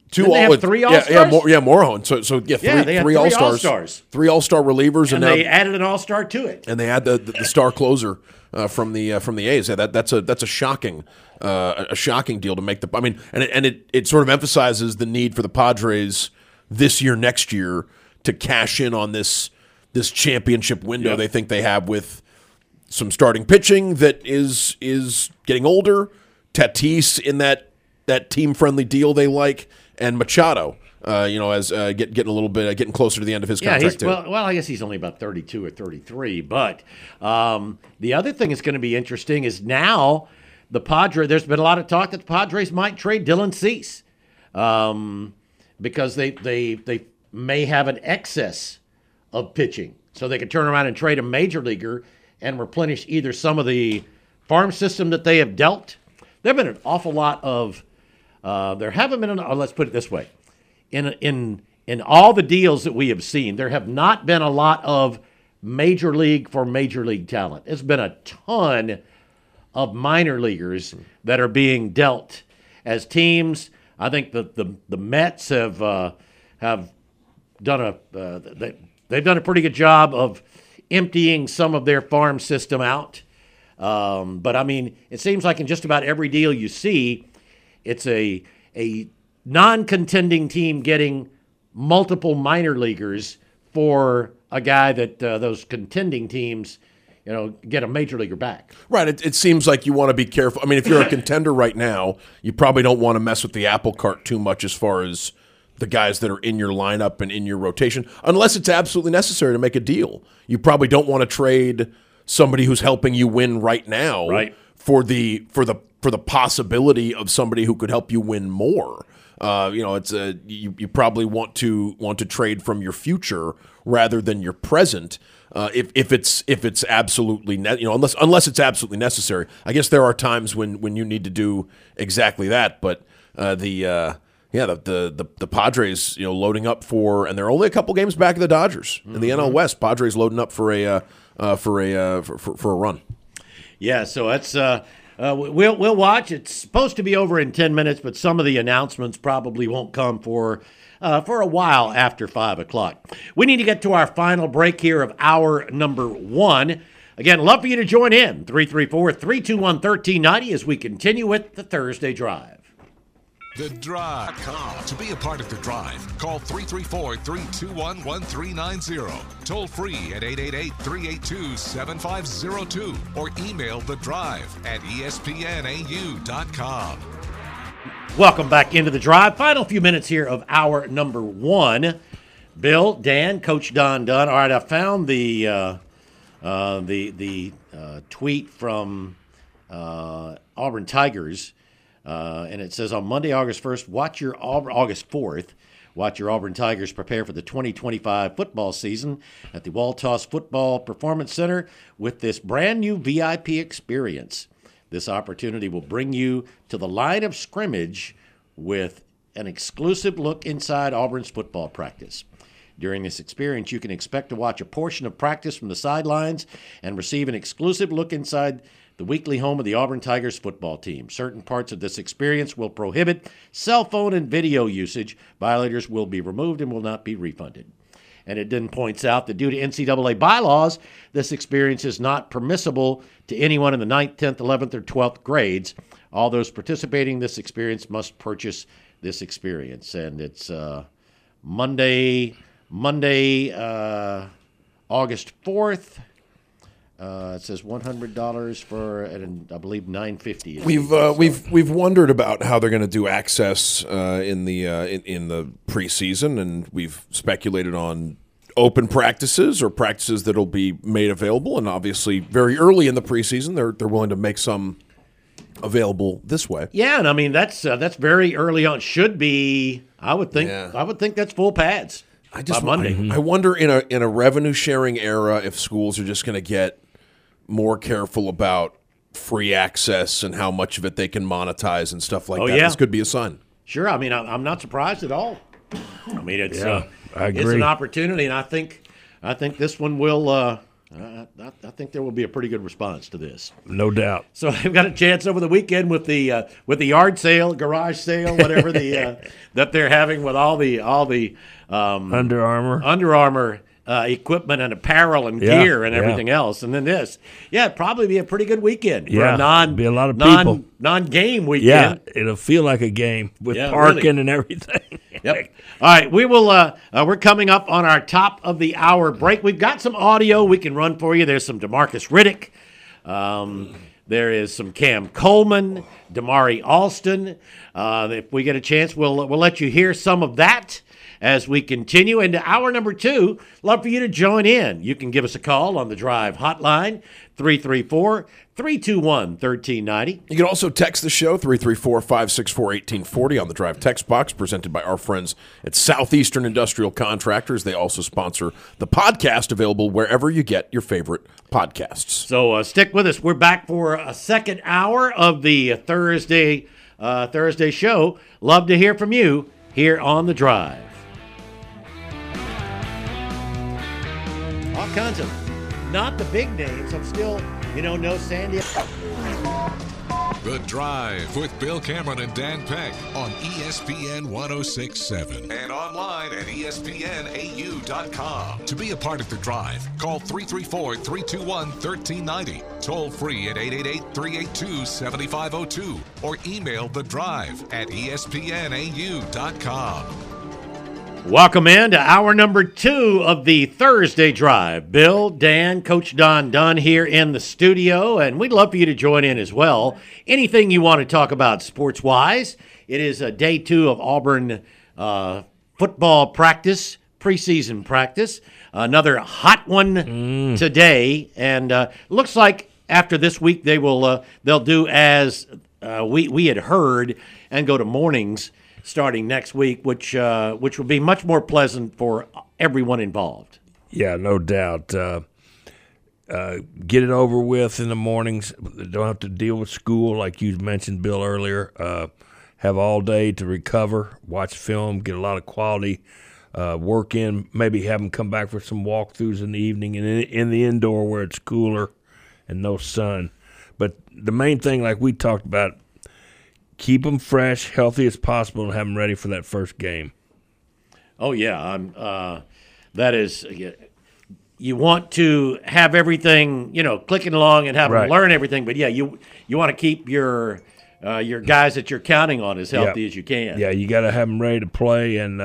Three All-Stars? Morejon. So three All-Stars. 3 All-Star relievers. And they added an All-Star to it. And they had the star closer from the A's. Yeah, that's a shocking deal to make it sort of emphasizes the need for the Padres this year, next year, to cash in on this championship window they think they have with some starting pitching that is getting older, Tatis in that team-friendly deal they like, and Machado, as getting closer to the end of his contract. Well, I guess he's only about 32 or 33. But the other thing that's going to be interesting is now the Padres. There's been a lot of talk that the Padres might trade Dylan Cease because they may have an excess of pitching, so they could turn around and trade a major leaguer and replenish either some of the farm system that they have dealt. There have been an awful lot of. There haven't been. Let's put it this way: in all the deals that we have seen, there have not been a lot of major league for major league talent. It's been a ton of minor leaguers that are being dealt as teams. I think the Mets have done they've done a pretty good job of emptying some of their farm system out. But I mean, it seems like in just about every deal you see, it's a non-contending team getting multiple minor leaguers for a guy that those contending teams, get a major leaguer back. Right. It seems like you want to be careful. I mean, if you're a contender right now, you probably don't want to mess with the apple cart too much as far as the guys that are in your lineup and in your rotation, unless it's absolutely necessary to make a deal. You probably don't want to trade somebody who's helping you win right now, for the possibility of somebody who could help you win more. You probably want to trade from your future rather than your present. If it's absolutely unless it's absolutely necessary. I guess there are times when you need to do exactly that, but the Padres, loading up for, and they're only a couple games back of the Dodgers in the NL West. Padres loading up for a run. Yeah, so that's we'll watch. It's supposed to be over in 10 minutes, but some of the announcements probably won't come for a while after 5 o'clock. We need to get to our final break here of hour number 1. Again, love for you to join in 334-321-1390 as we continue with the Thursday Drive. The Drive. To be a part of The Drive, call 334-321-1390. Toll free at 888-382-7502 or email The Drive at espnau.com. Welcome back into The Drive. Final few minutes here of hour number 1. Bill, Dan, Coach Don Dunn. All right, I found the tweet from Auburn Tigers. And it says on Monday, August 4th, watch your Auburn Tigers prepare for the 2025 football season at the Waltos Football Performance Center with this brand new VIP experience. This opportunity will bring you to the line of scrimmage with an exclusive look inside Auburn's football practice. During this experience, you can expect to watch a portion of practice from the sidelines and receive an exclusive look inside the weekly home of the Auburn Tigers football team. Certain parts of this experience will prohibit cell phone and video usage. Violators will be removed and will not be refunded. And it then points out that due to NCAA bylaws, this experience is not permissible to anyone in the 9th, 10th, 11th, or 12th grades. All those participating in this experience must purchase this experience. And it's Monday, August 4th. It says $100 for, and I believe $950. We've wondered about how they're going to do access in the preseason, and we've speculated on open practices or practices that'll be made available. And obviously, very early in the preseason, they're willing to make some available this way. Yeah, and I mean that's very early on. Should be, I would think. Yeah. I would think that's full pads. By Monday. I wonder in a revenue sharing era if schools are just going to get more careful about free access and how much of it they can monetize and stuff like that. Yeah. This could be a sign. Sure. I mean, I'm not surprised at all. I mean, it's I agree. It's an opportunity, and I think this one will I think there will be a pretty good response to this. No doubt. So I've got a chance over the weekend with the yard sale, garage sale, whatever that they're having with all the Under Armour equipment and apparel and gear and everything else, and then this. Yeah, it'd probably be a pretty good weekend for be a lot of people. Non-game weekend. Yeah, it'll feel like a game with parking and everything. Yep. All right, we will. We're coming up on our top of the hour break. We've got some audio we can run for you. There's some DeMarcus Riddick. There is some Cam Coleman, Damari Alston. If we get a chance, we'll let you hear some of that as we continue into hour number 2. Love for you to join in. You can give us a call on the Drive hotline, 334-321-1390. You can also text the show, 334-564-1840 on the Drive text box, presented by our friends at Southeastern Industrial Contractors. They also sponsor the podcast, available wherever you get your favorite podcasts. So stick with us. We're back for a second hour of the Thursday show. Love to hear from you here on the Drive. All kinds of, not the big names. I'm still, no Sandy. The Drive with Bill Cameron and Dan Peck on ESPN 106.7 and online at ESPNAU.com. To be a part of The Drive, call 334-321-1390, toll free at 888-382-7502, or email The Drive at ESPNAU.com. Welcome in to hour number 2 of the Thursday Drive. Bill, Dan, Coach Don Dunn here in the studio, and we'd love for you to join in as well. Anything you want to talk about sports-wise. It is day 2 of Auburn football practice, preseason practice. Another hot one today, and looks like after this week they'll do as we had heard and go to mornings starting next week, which will be much more pleasant for everyone involved. Yeah, no doubt. Get it over with in the mornings. Don't have to deal with school like you mentioned, Bill, earlier. Have all day to recover, watch film, get a lot of quality work in. Maybe have them come back for some walkthroughs in the evening and in the indoor where it's cooler and no sun. But the main thing, like we talked about, keep them fresh, healthy as possible, and have them ready for that first game. Oh, yeah. That is, you want to have everything, clicking along and have them learn everything. But, yeah, you want to keep your guys that you're counting on as healthy as you can. Yeah, you got to have them ready to play. And,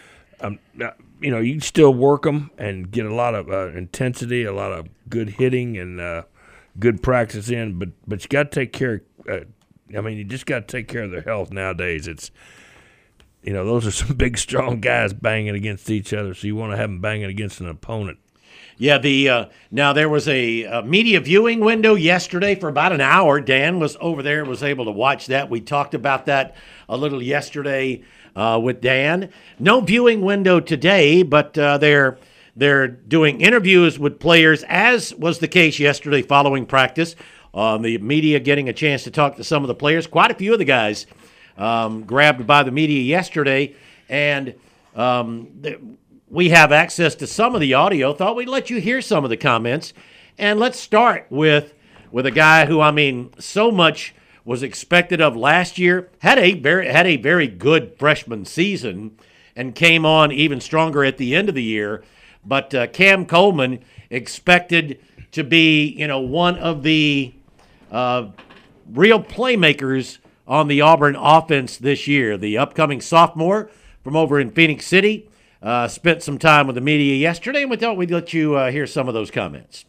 you can still work them and get a lot of intensity, a lot of good hitting and good practice in. But you got to take care of you just got to take care of their health nowadays. It's, those are some big, strong guys banging against each other, so you want to have them banging against an opponent. Yeah, now there was a media viewing window yesterday for about an hour. Dan was over there, was able to watch that. We talked about that a little yesterday with Dan. No viewing window today, but they're doing interviews with players, as was the case yesterday following practice. The media getting a chance to talk to some of the players. Quite a few of the guys grabbed by the media yesterday, and we have access to some of the audio. Thought we'd let you hear some of the comments. And let's start with a guy who, so much was expected of last year. Had a very good freshman season and came on even stronger at the end of the year. But Cam Coleman expected to be, one of the real playmakers on the Auburn offense this year. The upcoming sophomore from over in Phoenix City spent some time with the media yesterday, and we thought we'd let you hear some of those comments.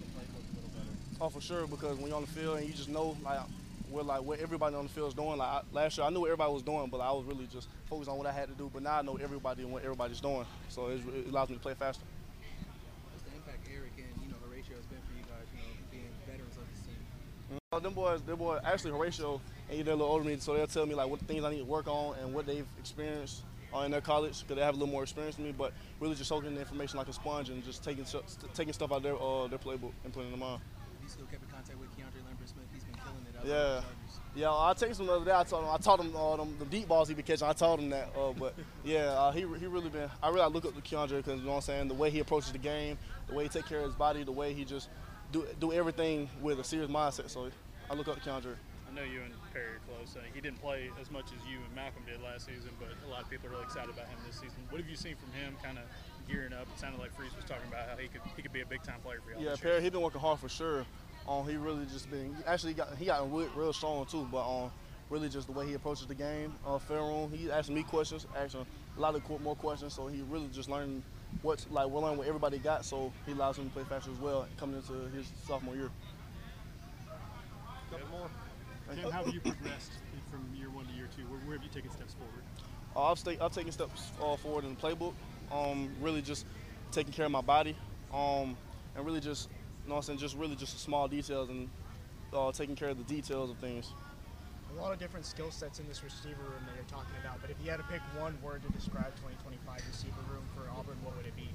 Oh, for sure, because when you're on the field and you just know what everybody on the field is doing. Last year, I knew what everybody was doing, but I was really just focused on what I had to do. But now I know everybody and what everybody's doing, so it allows me to play faster. What's the impact Eric and Horatio has been for you guys? Being veterans of this team. Them boys, actually Horatio, and they're a little older than me, so they'll tell me what things I need to work on and what they've experienced in their college, because they have a little more experience than me. But really just soaking the information like a sponge and just taking stuff out of their playbook and putting them on. You still kept in contact with Keandre Lambert-Smith. He's been killing it. Yeah, I texted him the other day. I taught him the deep balls he be catching. I told him that. But yeah, he really been. I really look up to Keandre because you know what I'm saying. The way he approaches the game, the way he take care of his body, the way he just do everything with a serious mindset. So I look up to Keandre. I know you and Perry are close. He didn't play as much as you and Malcolm did last season, but a lot of people are really excited about him this season. What have you seen from him, kind of gearing up? It sounded like Freeze was talking about how he could be a big time player for y'all. Yeah, Perry, he been working hard for sure. He really just been he got real strong too, but really just the way he approaches the game, film room. He asking me questions, asking a lot of more questions. So he really just learning we're learning what everybody got. So he allows him to play faster as well coming into his sophomore year. Couple more. Cam, how have you progressed from year 1 to year 2? Where have you taken steps forward? I've taken steps forward in the playbook. Really just taking care of my body, and really just, you know what I'm saying, just really just the small details and taking care of the details of things. A lot of different skill sets in this receiver room that you're talking about, but if you had to pick one word to describe 2025 receiver room for Auburn, what would it be?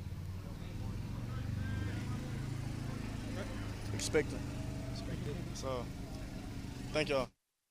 Expected. So, thank y'all.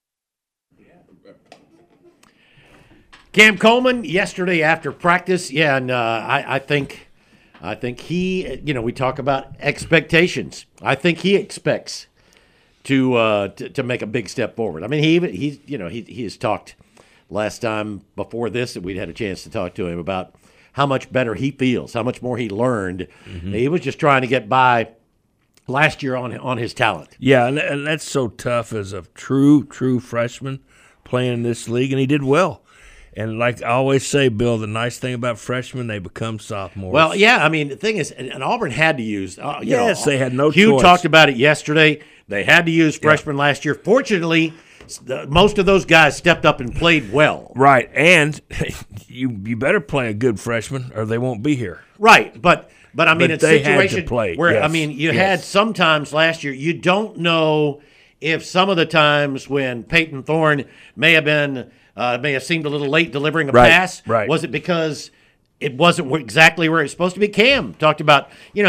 Cam Coleman yesterday after practice, and I think he, we talk about expectations. I think he expects to make a big step forward. I mean, he has talked last time before this that we'd had a chance to talk to him about how much better he feels, how much more he learned. Mm-hmm. He was just trying to get by last year on his talent. Yeah, and that's so tough as a true freshman playing in this league, and he did well. And like I always say, Bill, the nice thing about freshmen, they become sophomores. Well, yeah, I mean, the thing is, and Auburn had to use they had no choice. Hugh talked about it yesterday. They had to use freshmen last year. Fortunately, most of those guys stepped up and played well. Right, and you better play a good freshman or they won't be here. Right, but I mean, it's a situation where, yes. I mean, you had sometimes last year, you don't know if some of the times when Peyton Thorne may have seemed a little late delivering a pass, was it because it wasn't exactly where it's supposed to be? Cam talked about,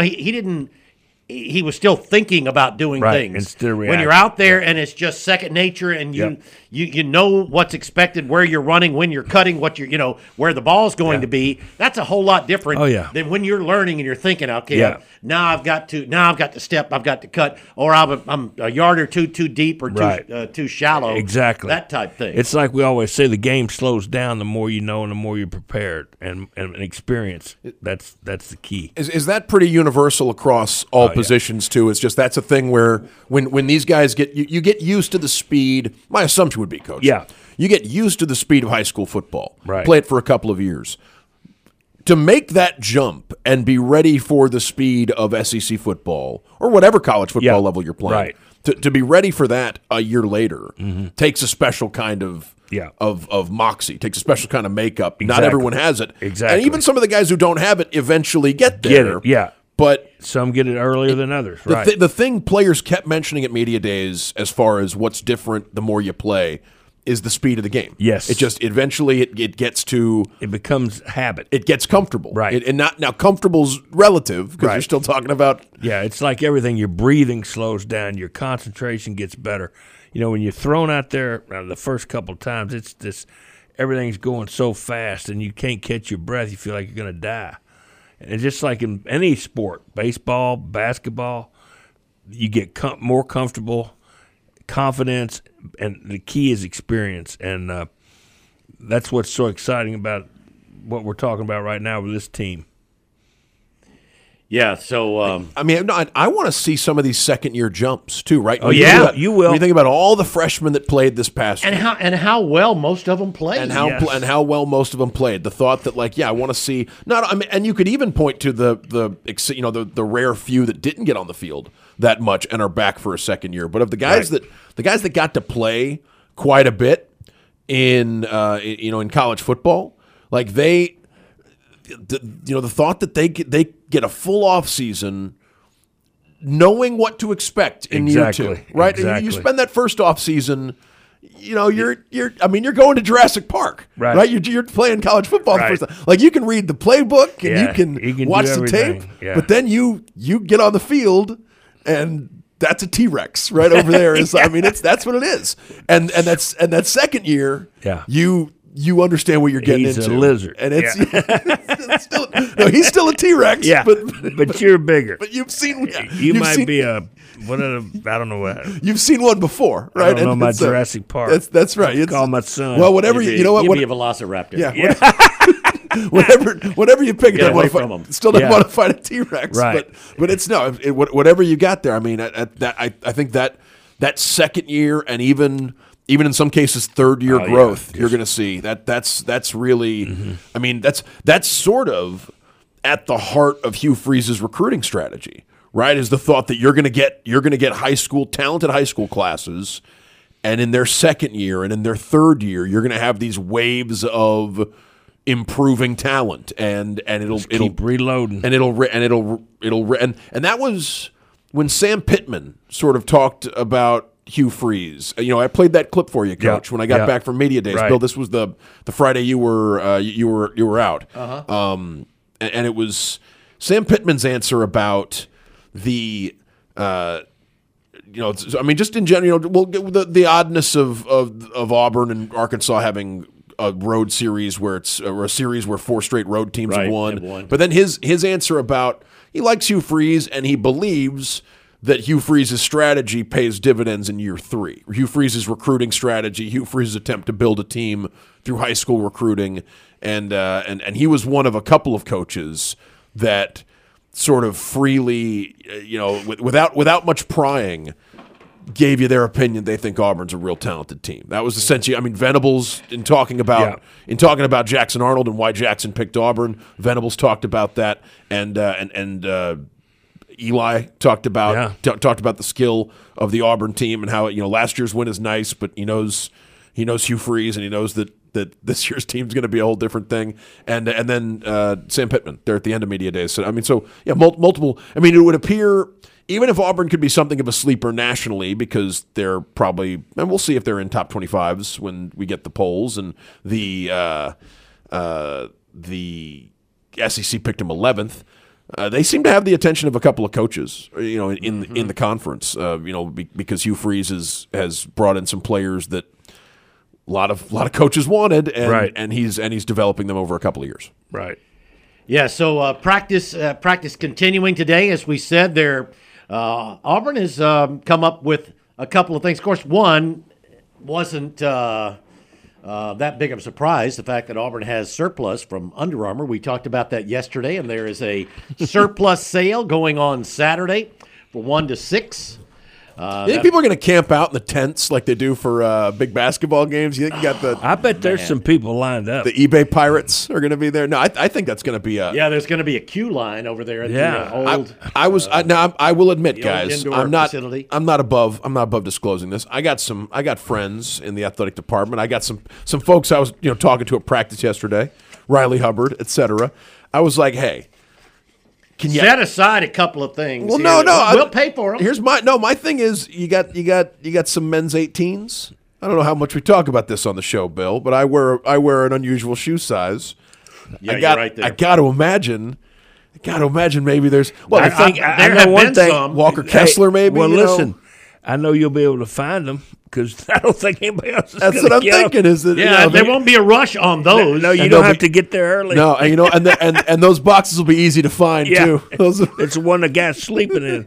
he was still thinking about doing things. Instead of when you're out there and it's just second nature and you know what's expected, where you're running, when you're cutting, what you're where the ball's going to be. That's a whole lot different than when you're learning and you're thinking, okay, now I've got to step, I've got to cut, or I'm a yard or two too deep or too shallow. Exactly. That type thing. It's like we always say, the game slows down the more you know and the more you're prepared and experience. That's the key. Is that pretty universal across all positions too? It's just that's a thing where when these guys you get used to the speed. My assumption would be, Coach. Yeah. You get used to the speed of high school football. Right. Play it for a couple of years. To make that jump and be ready for the speed of SEC football or whatever college football level you're playing, to be ready for that a year later takes a special kind of moxie, takes a special kind of makeup. Exactly. Not everyone has it. Exactly. And even some of the guys who don't have it eventually get there. But some get it earlier than others. The thing players kept mentioning at media days as far as what's different the more you play is the speed of the game. Yes. It just eventually it gets to... It becomes habit. It gets comfortable. Right. And now comfortable's relative because you're still talking about... Yeah, it's like everything. Your breathing slows down. Your concentration gets better. When you're thrown out there the first couple of times, it's this... Everything's going so fast and you can't catch your breath. You feel like you're going to die. And just like in any sport, baseball, basketball, you get more comfortable, confidence, and the key is experience. And that's what's so exciting about what we're talking about right now with this team. Yeah, so I want to see some of these second-year jumps too, right? You will. When you think about all the freshmen that played this past year, and how well most of them played, and how well most of them played. The thought that I want to see and you could even point to the rare few that didn't get on the field that much and are back for a second year. But of the guys that got to play quite a bit in college football, the thought that they get a full off season, knowing what to expect in year two, right? Exactly. You spend that first off season, you're going to Jurassic Park, right? You're playing college football the first time. You can read the playbook and you can watch the tape, but then you get on the field and that's a T-Rex right over there. I mean, that's what it is. And that second year, you understand what you're getting into. He's a lizard, and it's, it's still, no, he's still a T-Rex. Yeah, but you're bigger. But you've seen, you might be a I don't know what. You've seen one before, right? I don't know my Jurassic Park. That's right. Call my son. Well, whatever you know what? Give me a Velociraptor. Yeah. Whatever you pick, Get away from him. Still don't want to fight a T-Rex, right? But it's whatever you got there. I mean, I think that second year and even in some cases third year growth, you're going to see that's really. Mm-hmm. I mean, that's sort of at the heart of Hugh Freeze's recruiting strategy, right? Is the thought that you're going to get talented high school classes, and in their second year and in their third year, you're going to have these waves of improving talent, and it'll keep reloading, and and that was when Sam Pittman sort of talked about Hugh Freeze. I played that clip for you, Coach, when I got back from media days. Right. Bill, this was the Friday you were out, and it was Sam Pittman's answer about the. I mean, just in general, the oddness of Auburn and Arkansas having a road series where it's a series where 4 straight road teams have won. But then his answer about he likes Hugh Freeze and he believes that Hugh Freeze's strategy pays dividends in year 3. Hugh Freeze's recruiting strategy, Hugh Freeze's attempt to build a team through high school recruiting, and he was one of a couple of coaches that sort of freely, without much prying, gave you their opinion. They think Auburn's a real talented team. That was essentially, I mean, Venables in talking about Jackson Arnold and why Jackson picked Auburn. Venables talked about that, and Eli talked about the skill of the Auburn team and how last year's win is nice, but he knows Hugh Freeze and he knows that this year's team's going to be a whole different thing. And then Sam Pittman there at the end of media days. So multiple. I mean, it would appear. Even if Auburn could be something of a sleeper nationally, because they're probably, and we'll see if they're in top 25s when we get the polls, and the SEC picked them 11th. They seem to have the attention of a couple of coaches, in the conference. Because Hugh Freeze has brought in some players that a lot of coaches wanted, and he's developing them over a couple of years. Right. Yeah. So practice continuing today, as we said. Auburn has come up with a couple of things. Of course, one wasn't that big of a surprise, the fact that Auburn has surplus from Under Armour. We talked about that yesterday, and there is a surplus sale going on Saturday from 1 to 6. You think people are going to camp out in the tents like they do for big basketball games? You think you got the? I bet there's some people lined up. The eBay Pirates are going to be there. No, I think that's going to be a. Yeah, there's going to be a queue line over there at the old. I will admit, guys, I'm not above disclosing this. I got friends in the athletic department. I got some folks I was talking to at practice yesterday, Riley Hubbard, etc. I was like, hey. Set aside a couple of things. Well, no, we'll pay for them. Here's my thing is you got some men's 18s. I don't know how much we talk about this on the show, Bill, but I wear an unusual shoe size. Yeah, you're right there. I got to imagine maybe there's. Well, I know one thing. Walker Kessler, maybe. Well, listen, I know you'll be able to find them because I don't think anybody else is going to get them. That's what I'm thinking. Is that there won't be a rush on those. No, you don't have to get there early. No, and those boxes will be easy to find too. It's the one the guy's sleeping in.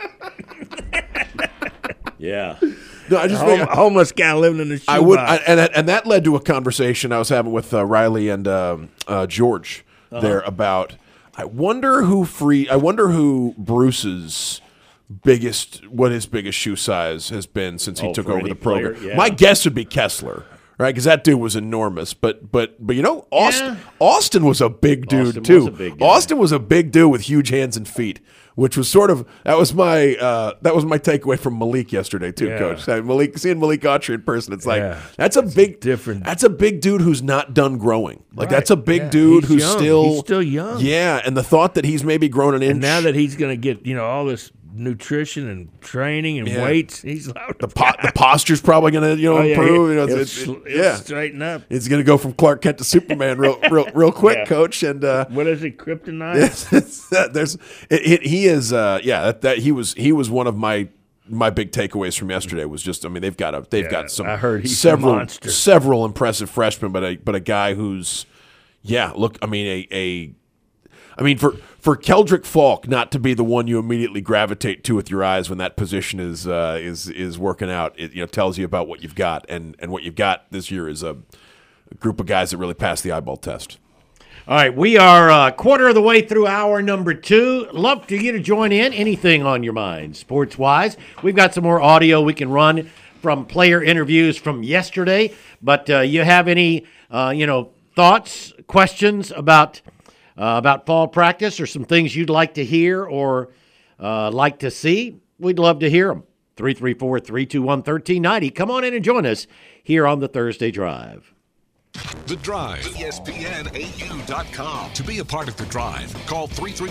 Yeah. No, I just a homeless guy living in the shoebox. And that led to a conversation I was having with Riley and George there about. I wonder who Bruce's what his biggest shoe size has been since he took over the program. Player, yeah. My guess would be Kessler, right? Because that dude was enormous. But Austin was a big dude too. Austin was a big dude with huge hands and feet, which was that was my takeaway from Malik yesterday too, Coach. Seeing Malik Autry in person, it's like that's a big different. That's a big dude who's not done growing. Like that's a big dude who's he's still young. Yeah, and the thought that he's maybe grown an inch. And now that he's going to get all this nutrition and training and weights, he's the posture's probably going to improve. It'll straighten up. It's going to go from Clark Kent to Superman real quick, Coach. And what is it, kryptonite? He is he was one of my my big takeaways from yesterday was just, I mean, they've got some I heard he's several impressive freshmen, but a guy who's, look, I mean, for Keldrick Falk not to be the one you immediately gravitate to with your eyes when that position is working out, it tells you about what you've got, and what you've got this year is a group of guys that really passed the eyeball test. All right, we are a quarter of the way through hour number 2. Love for you to join in. Anything on your mind, sports-wise. We've got some more audio we can run from player interviews from yesterday. But you have any, thoughts, questions about fall practice, or some things you'd like to hear or like to see? We'd love to hear them. 334-321-1390. Come on in and join us here on the Thursday Drive. The Drive. ESPNAU.com. To be a part of The Drive, call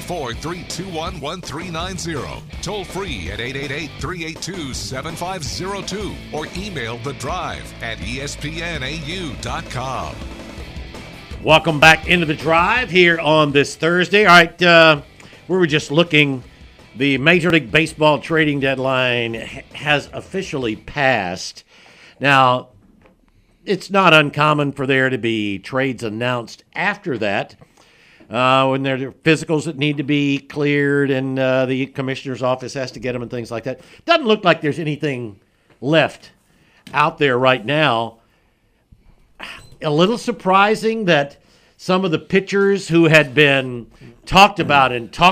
334-321-1390. Toll free at 888-382-7502. Or email The Drive at ESPNAU.com. Welcome back into The Drive here on this Thursday. All right, we were just looking. The Major League Baseball trading deadline has officially passed. Now, it's not uncommon for there to be trades announced after that when there are physicals that need to be cleared and the commissioner's office has to get them and things like that. Doesn't look like there's anything left out there right now. A little surprising that some of the pitchers who had been talked about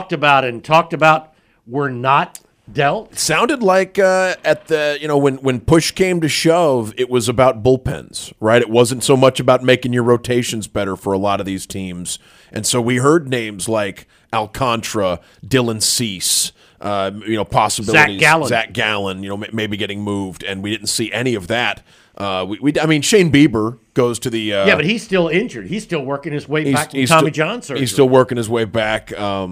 were not dealt. It sounded like at the when push came to shove, it was about bullpens, right? It wasn't so much about making your rotations better for a lot of these teams, and so we heard names like Alcantara, Dylan Cease, possibilities, Zach Gallen, maybe getting moved, and we didn't see any of that. I mean, Shane Bieber goes to the but he's still injured. He's still working his way back from Tommy John surgery. He's still working his way back.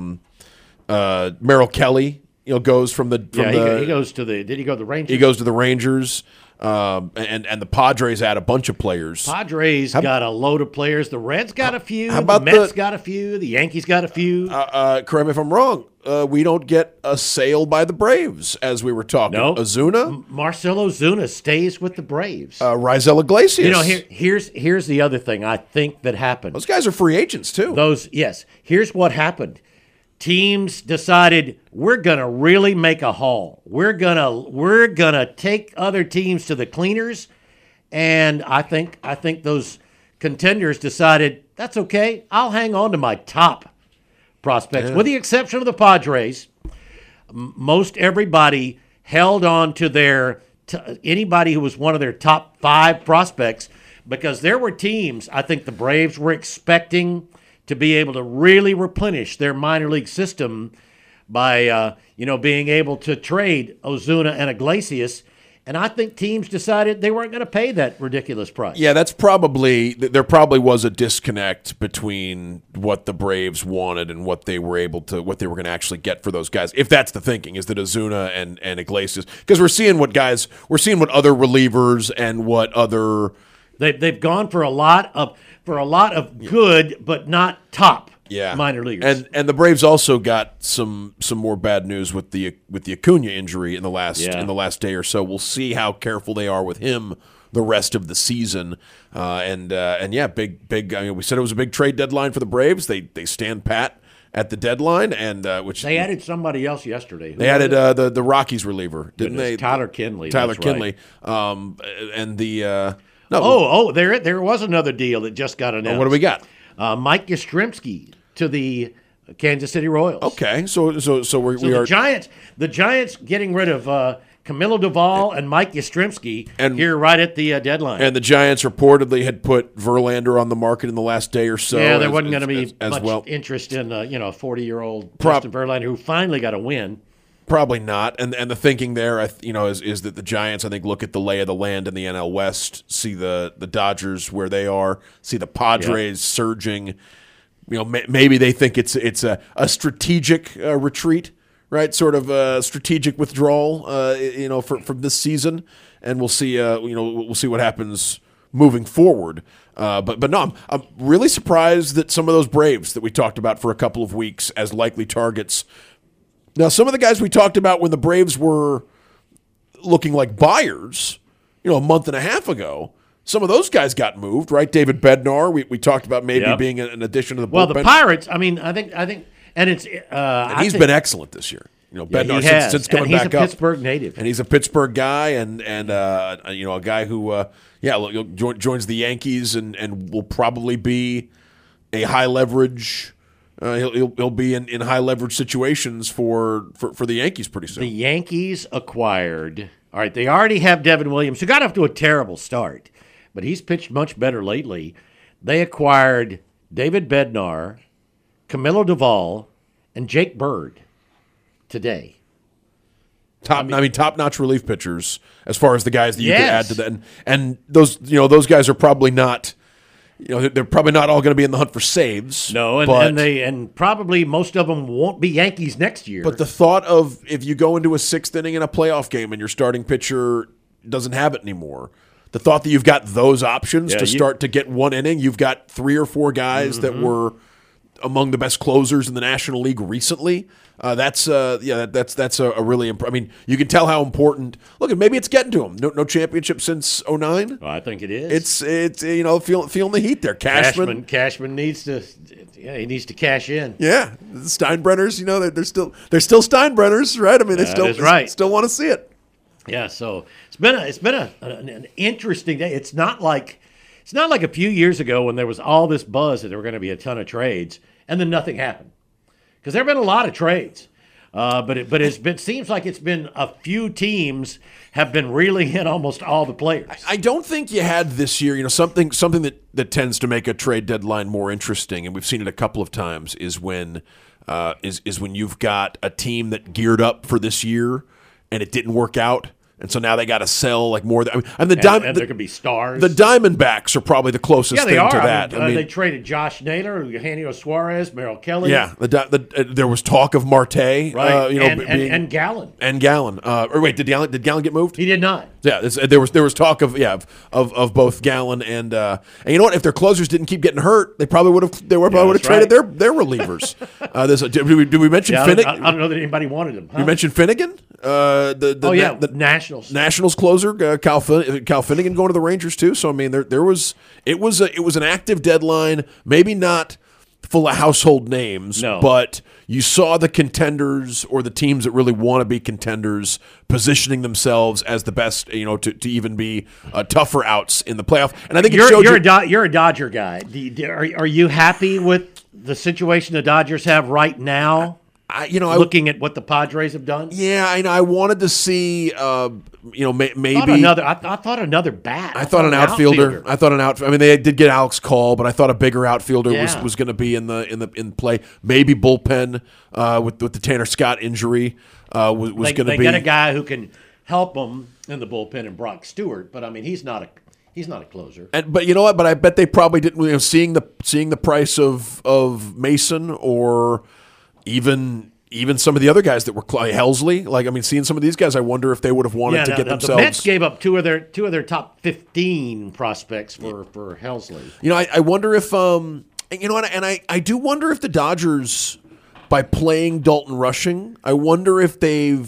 Merrill Kelly. Goes from the he goes to the. Did he go to the Rangers? He goes to the Rangers, and the Padres add a bunch of players. Padres got a load of players. The Reds got a few. The Mets got a few. The Yankees got a few. Correct me if I'm wrong. We don't get a sale by the Braves, as we were talking. No, Ozuna, Marcell Ozuna stays with the Braves. Raisel Iglesias. Here's the other thing I think that happened. Those guys are free agents too. Here's what happened. Teams decided we're going to really make a haul. We're gonna take other teams to the cleaners, and I think those contenders decided that's okay. I'll hang on to my top prospects, with the exception of the Padres. Most everybody held on to their anybody who was one of their top 5 prospects, because there were teams. I think the Braves were expecting to be able to really replenish their minor league system by, being able to trade Ozuna and Iglesias. And I think teams decided they weren't going to pay that ridiculous price. Yeah, there probably was a disconnect between what the Braves wanted and what they were going to actually get for those guys. If that's the thinking, is that Ozuna and Iglesias, because we're seeing what other relievers and what other they've gone for a lot of good but not top minor leaguers. And the Braves also got some more bad news with the Acuna injury in the last day or so. We'll see how careful they are with him the rest of the season. Big. I mean, we said it was a big trade deadline for the Braves. They stand pat at the deadline, and which they added somebody else yesterday. They added the Rockies reliever, didn't they? Tyler Kinley. Kinley, right. And the. There was another deal that just got announced. What do we got? Mike Yastrzemski to the Kansas City Royals. Okay, so we are the Giants getting rid of Camilo Doval and Mike Yastrzemski here right at the deadline. And the Giants reportedly had put Verlander on the market in the last day or so. Yeah, there wasn't going to be much interest in a 40-year-old Justin Verlander who finally got a win. Probably not, and the thinking there, is that the Giants, I think, look at the lay of the land in the NL West, see the Dodgers where they are, see the Padres surging. Maybe they think it's a strategic retreat, right? Sort of a strategic withdrawal, from this season, and we'll see. We'll see what happens moving forward. But no, I'm really surprised that some of those Braves that we talked about for a couple of weeks as likely targets. Now, some of the guys we talked about when the Braves were looking like buyers, a month and a half ago. Some of those guys got moved, right? David Bednar, we talked about maybe being an addition to the bullpen. Well, the Pirates, I think, and it's and he's been excellent this year. Bednar since coming back up. He's a Pittsburgh native, and he's a Pittsburgh guy, and a guy who joins the Yankees and will probably be a high leverage. He'll be in high leverage situations for the Yankees pretty soon. The Yankees acquired. All right, they already have Devin Williams, who got off to a terrible start, but he's pitched much better lately. They acquired David Bednar, Camilo Doval, and Jake Bird today. Top-notch relief pitchers as far as the guys that you could add to that, and those guys are probably not. They're probably not all going to be in the hunt for saves. No, and probably most of them won't be Yankees next year. But the thought of if you go into a sixth inning in a playoff game and your starting pitcher doesn't have it anymore, the thought that you've got those options start to get one inning, you've got 3 or 4 guys that were among the best closers in the National League recently. That's a really I mean, you can tell how important. Look, maybe it's getting to him. No championship since 2009. Well, I think it is. It's feeling the heat there. Cashman needs to. Yeah, he needs to cash in. Yeah, the Steinbrenners. They're still Steinbrenners, right? I mean, they still want to see it. Yeah, so it's been an interesting day. It's not like a few years ago when there was all this buzz that there were going to be a ton of trades and then nothing happened. Because there have been a lot of trades, but it seems like it's been a few teams have been reeling in almost all the players. I don't think you had this year. Something that tends to make a trade deadline more interesting, and we've seen it a couple of times, is when you've got a team that geared up for this year and it didn't work out. And so now they got to sell like more. And there could be stars. The Diamondbacks are probably the closest thing to that. They traded Josh Naylor, Eugenio Suarez, Merrill Kelly. Yeah, there was talk of Marte, right? And Gallen. And Gallen. Wait, did Gallen get moved? He did not. Yeah, there was talk of both Gallen and you know what? If their closers didn't keep getting hurt, they probably would have traded their relievers. Did we mention Finnegan? I don't know that anybody wanted him. Huh? You mentioned Finnegan. The Nationals closer Cal Finnegan going to the Rangers too. So I mean, it was an active deadline. Maybe not full of household names, but you saw the contenders or the teams that really want to be contenders positioning themselves as the best, to even be tougher outs in the playoff. And I think you're a Dodger guy. Are you happy with the situation the Dodgers have right now? Looking at what the Padres have done. Yeah, I wanted to see, maybe I thought another bat. I thought an outfielder. I mean, they did get Alex Call, but I thought a bigger outfielder was going to be in play. Maybe bullpen with the Tanner Scott injury was going to be. They get a guy who can help them in the bullpen, and Brock Stewart. But I mean, he's not a closer. But you know what? But I bet they probably didn't. Seeing the price of Mason or even some of the other guys that were Helsley, seeing some of these guys, I wonder if they would have wanted to get themselves. The Mets gave up two of their top 15 prospects for Helsley. I wonder if and I do wonder if the Dodgers, by playing Dalton Rushing, I wonder if they've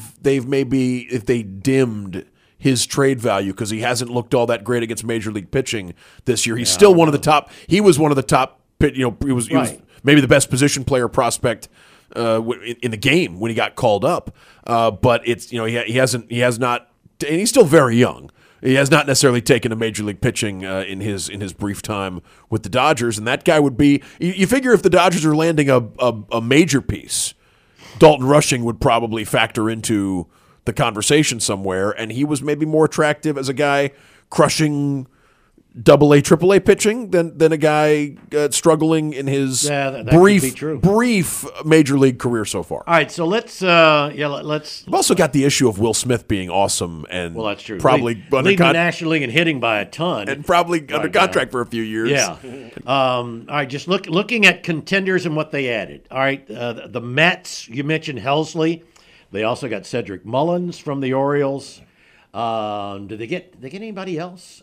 dimmed his trade value because he hasn't looked all that great against Major League pitching this year. He's still one of the top. He was one of the top. He was maybe the best position player prospect in the game when he got called up, but it's he has not, and he's still very young. He has not necessarily taken a major league pitching in his brief time with the Dodgers, and that guy would be. You figure if the Dodgers are landing a major piece, Dalton Rushing would probably factor into the conversation somewhere, and he was maybe more attractive as a guy crushing AA, AAA pitching than a guy struggling in his brief major league career so far. All right, so let's. We've also got the issue of Will Smith being awesome and that's true. Probably leading the National League and hitting by a ton, and probably under contract for a few years. Yeah. All right, just looking at contenders and what they added. All right, the Mets. You mentioned Helsley. They also got Cedric Mullins from the Orioles. Did they get anybody else?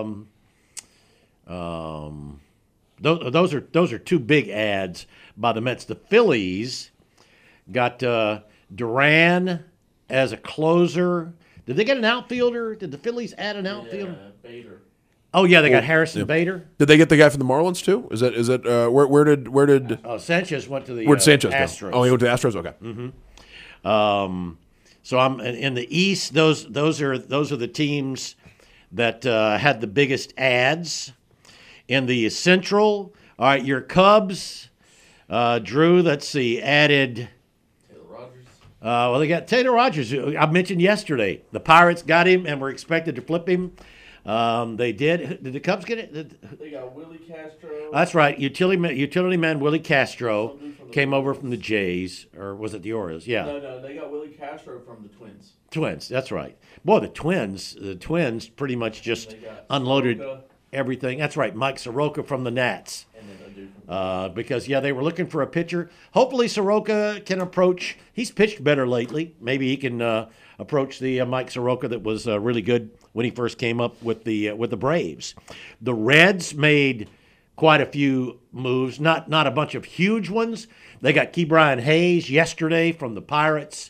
Those are two big ads by the Mets. The Phillies got Duran as a closer. Did they get an outfielder? Did the Phillies add an outfielder? Bader. Oh yeah, they got Harrison Bader. Did they get the guy from the Marlins too? Is that where did Sanchez went to the where'd Sanchez Astros. go? Oh, he went to the Astros. Okay. Mm-hmm. So I'm in the East. Those are the teams that had the biggest ads. In the Central, all right, your Cubs, Drew. Let's see, added. Taylor Rogers. Well, they got Taylor Rogers, who I mentioned yesterday. The Pirates got him and were expected to flip him. They did. Did the Cubs get it? They got Willie Castro. That's right. Utility man Willie Castro came over from the Jays, or was it the Orioles? Yeah. No, they got Willie Castro from the Twins. Twins. That's right. Boy, the Twins pretty much just unloaded everything. That's right. Mike Soroka from the Nats. And then a dude from because they were looking for a pitcher. Hopefully Soroka can approach. He's pitched better lately. Maybe he can approach the Mike Soroka that was really good when he first came up with the Braves. The Reds made quite a few moves, not a bunch of huge ones. They got Ke'Bryan Hayes yesterday from the Pirates.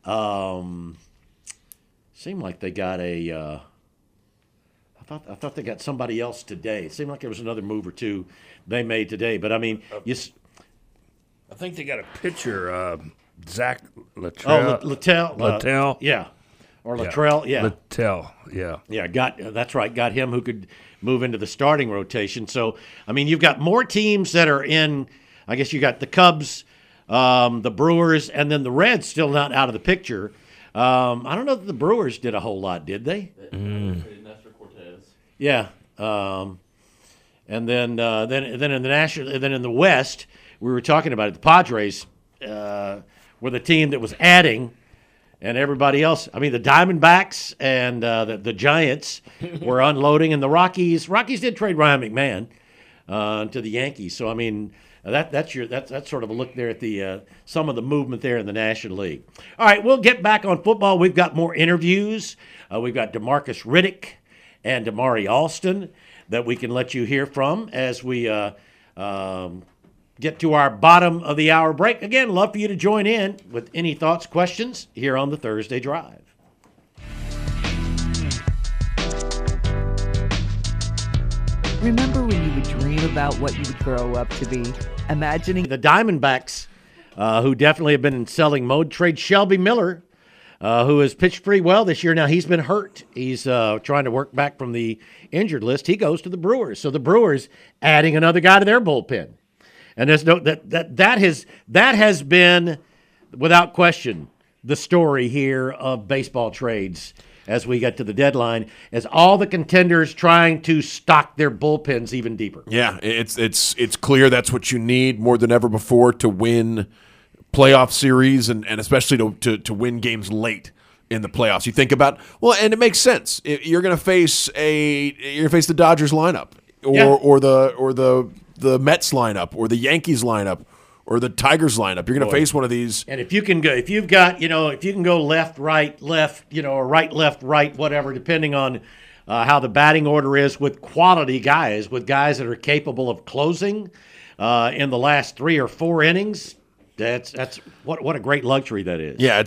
Seemed like they got I thought they got somebody else today. It seemed like there was another move or two they made today. But I mean, I think they got a pitcher, Zach Littell. Oh, Littell. Yeah. Or Luttrell, yeah. Littell, yeah. Yeah, that's right. Got him who could move into the starting rotation. So, I mean, you've got more teams that are in, I guess you got the Cubs, the Brewers, and then the Reds still not out of the picture. I don't know that the Brewers did a whole lot, did they? Nestor Cortez. Yeah. And then in the West, we were talking about it. The Padres were the team that was adding. And everybody else, I mean, the Diamondbacks and the Giants were unloading, and the Rockies did trade Ryan McMahon to the Yankees. So I mean, that's sort of a look there at the some of the movement there in the National League. All right, we'll get back on football. We've got more interviews. We've got DeMarcus Riddick and Damari Alston that we can let you hear from as we get to our bottom of the hour break. Again, love for you to join in with any thoughts, questions here on the Thursday Drive. Remember when you would dream about what you would grow up to be? Imagining the Diamondbacks, who definitely have been in selling mode, trade Shelby Miller, who has pitched pretty well this year. Now, he's been hurt. He's trying to work back from the injured list. He goes to the Brewers. So the Brewers adding another guy to their bullpen. And there's that has been, without question, the story here of baseball trades as we get to the deadline, as all the contenders trying to stock their bullpens even deeper. Yeah, it's clear that's what you need more than ever before to win playoff series and especially to win games late in the playoffs. You think about, and it makes sense. You're going to face the Dodgers lineup or the Mets lineup or the Yankees lineup or the Tigers lineup. You're going to face one of these. And if you can go left, right, left, or right, left, right, whatever, depending on how the batting order is with quality guys, with guys that are capable of closing in the last 3 or 4 innings. That's what a great luxury that is. Yeah,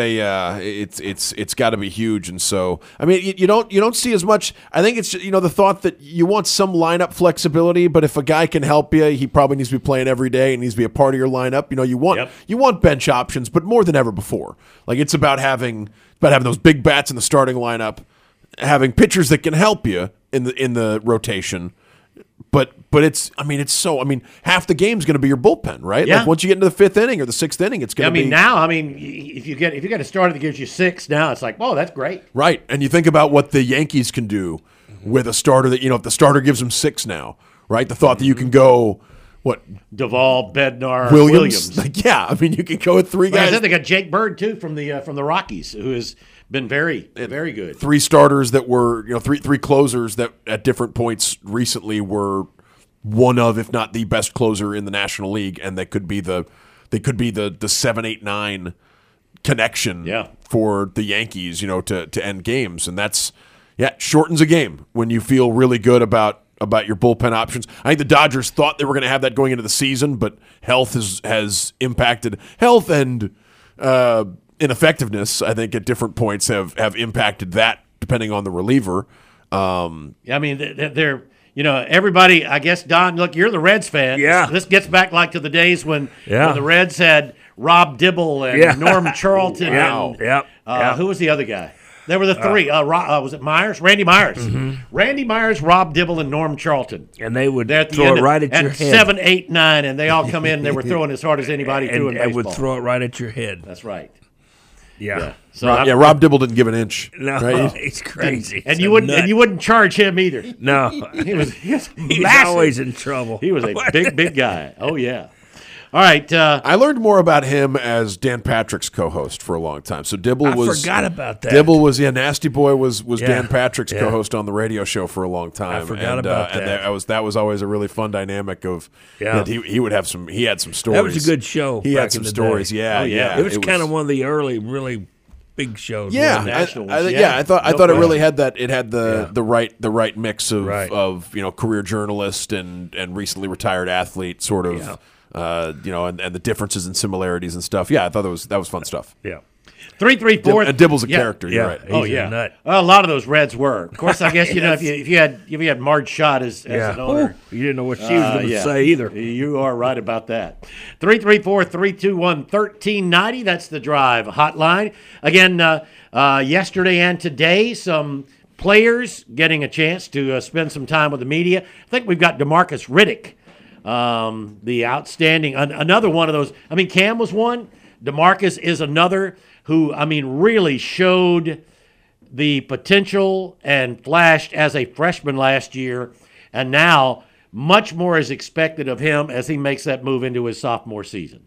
it's got to be huge, and so I mean you don't see as much. I think it's the thought that you want some lineup flexibility, but if a guy can help you, he probably needs to be playing every day and needs to be a part of your lineup. You want bench options, but more than ever before, like it's about having those big bats in the starting lineup, having pitchers that can help you in the rotation. But half the game's going to be your bullpen, right? Yeah. Like once you get into the 5th inning or the 6th inning, it's going to be. If you get a starter that gives you 6 now, it's like, that's great. Right, and you think about what the Yankees can do with a starter that if the starter gives them 6 now, right? The thought that you can go Duvall, Bednar, Williams. You can go with 3 guys. I said they got Jake Bird too from the Rockies, who has been very, very good. 3 starters that were, three closers that at different points recently were one of, if not the best closer in the National League, and they could be the 7, 8, 9 connection for the Yankees, to end games, and that's shortens a game when you feel really good about your bullpen options. I think the Dodgers thought they were going to have that going into the season, but health has impacted health and ineffectiveness, I think, at different points have impacted that, depending on the reliever. I mean, they're everybody. I guess Don, look, you're the Reds fan. Yeah. This gets back like to the days when the Reds had Rob Dibble and Norm Charlton. And, who was the other guy? There were the three. Was it Myers? Randy Myers. Mm-hmm. Randy Myers, Rob Dibble, and Norm Charlton. And they would throw it right at your head. 7, 8, 9, and they all come in and they were throwing as hard as anybody threw in baseball. And would throw it right at your head. That's right. Yeah. So Rob Dibble didn't give an inch. No, right? He's crazy. And you wouldn't charge him either. No. he was He's always in trouble. He was a big guy. Oh yeah. All right. I learned more about him as Dan Patrick's co-host for a long time. So Dibble I forgot about that. Dibble was Nasty Boy was Dan Patrick's co-host on the radio show for a long time. I forgot about that. And that was always a really fun dynamic of that he would have some. He had some stories. That was a good show. He had some stories. Day. Yeah. It was kind of one of the early really big shows. Yeah, I thought it really had that. It had the right mix of career journalist and recently retired athlete sort of. Yeah. And the differences and similarities and stuff. Yeah, I thought that was fun stuff. Yeah. 3-3-4. Dibble's a character. You're right. Oh yeah. Well, a lot of those Reds were. Of course, I guess if you had Marge Schott as an owner, you didn't know what she was going to say either. You are right about that. 334-321-1390. That's the Drive hotline. Again, yesterday and today, some players getting a chance to spend some time with the media. I think we've got DeMarcus Riddick. The outstanding, another one of those. I mean, Cam was one. DeMarcus is another who, really showed the potential and flashed as a freshman last year. And now much more is expected of him as he makes that move into his sophomore season.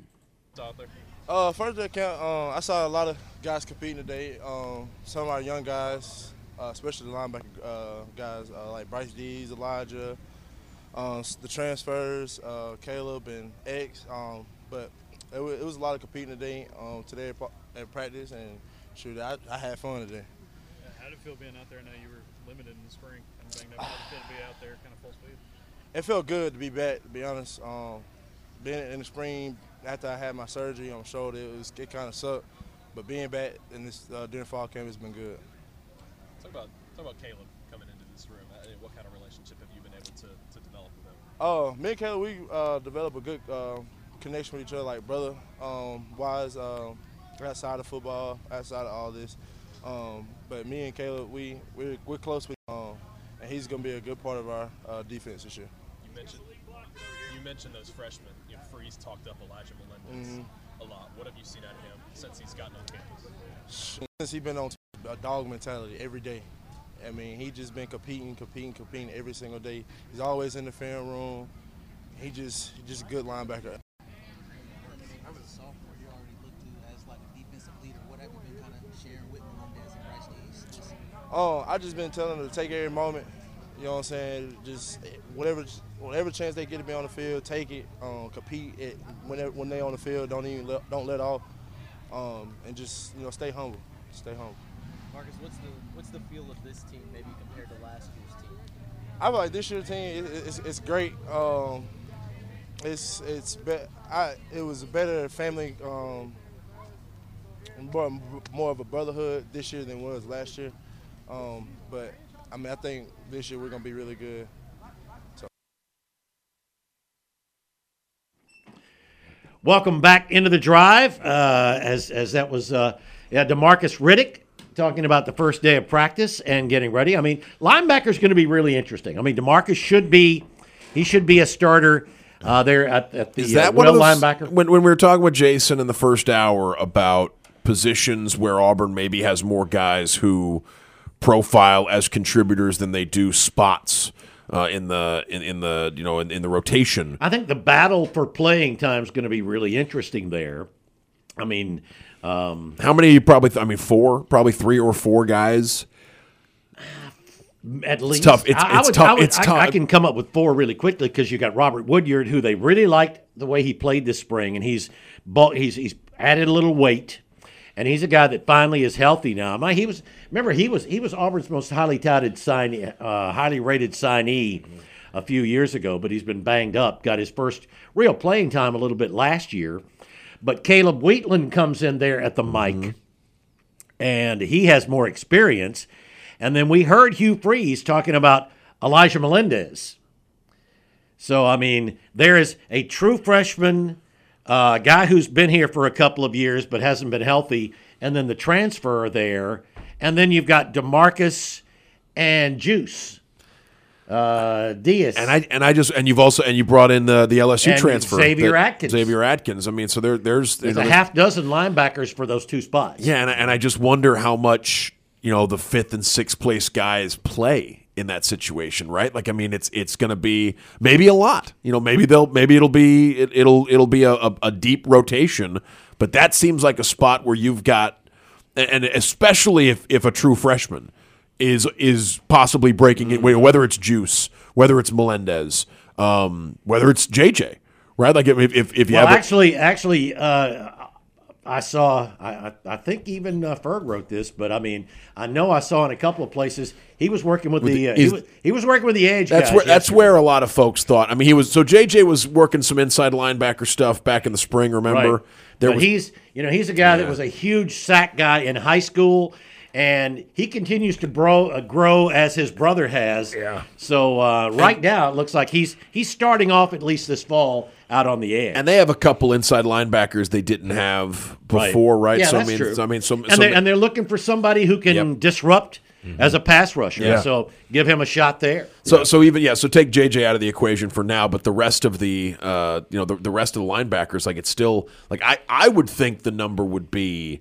First day camp, I saw a lot of guys competing today. Some of our young guys, especially the linebacker guys like Bryce Dees, Elijah, the transfers, Caleb and X, but it was a lot of competing today at practice, and shoot, I had fun today. How did it feel being out there? I know you were limited in the spring and banged up. How did it feel to be out there kind of full speed? It felt good to be back, to be honest. Being in the spring after I had my surgery on my shoulder, it kind of sucked, but being back in this during fall camp has been good. Talk about Caleb coming into this room. What kind of relationship have you been able to develop with him? Me and Caleb, we developed a good connection with each other, like brother wise, outside of football, outside of all this. But me and Caleb, we're close with and he's going to be a good part of our defense this year. You mentioned those freshmen. Freeze talked up Elijah Melendez a lot. What have you seen out of him since he's gotten on campus? Since he's been on a dog mentality every day. I mean, he just been competing every single day. He's always in the film room. He just a good linebacker. I was a sophomore. You already looked to as like a defensive leader. What have you been kind of sharing with Melendez and Bryce Dees? I just been telling them to take every moment. You know what I'm saying? Just whatever chance they get to be on the field, take it. Compete it when they on the field. Don't let off. And just stay humble. Stay humble. Marcus, what's the feel of this team maybe compared to last year's team? I feel like this year's team it's great. It was a better family, more of a brotherhood this year than it was last year. But I think this year we're gonna be really good. So. Welcome back into the Drive. As that was DeMarcus Riddick talking about the first day of practice and getting ready. Linebacker's going to be really interesting. DeMarcus should be a starter there at the Is that will one of those, linebacker. When we were talking with Jason in the first hour about positions where Auburn maybe has more guys who profile as contributors than they do spots in the rotation. I think the battle for playing time is going to be really interesting there. How many? Probably, four. Probably 3 or 4 guys. At least it's tough. It's tough. It's tough. I can come up with 4 really quickly because you got Robert Woodyard, who they really liked the way he played this spring, and he's added a little weight, and he's a guy that finally is healthy now. He was Auburn's most highly touted highly rated signee a few years ago, but he's been banged up. Got his first real playing time a little bit last year. But Caleb Wheatland comes in there at the mic, and he has more experience. And then we heard Hugh Freeze talking about Elijah Melendez. So, I mean, there is a true freshman guy who's been here for a couple of years but hasn't been healthy, and then the transfer there. And then you've got DeMarcus and Juice Diaz. And you brought in the LSU and transfer. Xavier Atkins. I mean, so there's a half dozen linebackers for those two spots. Yeah, and I just wonder how much, the 5th and 6th place guys play in that situation, right? Like, I mean, it's going to be maybe a lot. Maybe it'll be a deep rotation, but that seems like a spot where you've got, and especially if a true freshman is possibly breaking it, whether it's Juice, whether it's Melendez, whether it's JJ, right? Like if you have actually, I saw. I think even Ferg wrote this, but I mean, I know I saw in a couple of places he was working with he was working with the edge. That's where a lot of folks thought. I mean, JJ was working some inside linebacker stuff back in the spring. Remember, right. He's a guy that was a huge sack guy in high school. And he continues to grow as his brother has. Yeah. So right now it looks like he's starting off at least this fall out on the edge. And they have a couple inside linebackers they didn't have before, right? Yeah, so that's true. And they're looking for somebody who can disrupt as a pass rusher. Yeah. So give him a shot there. So take JJ out of the equation for now, but the rest of the the rest of the linebackers, like it's still like I would think the number would be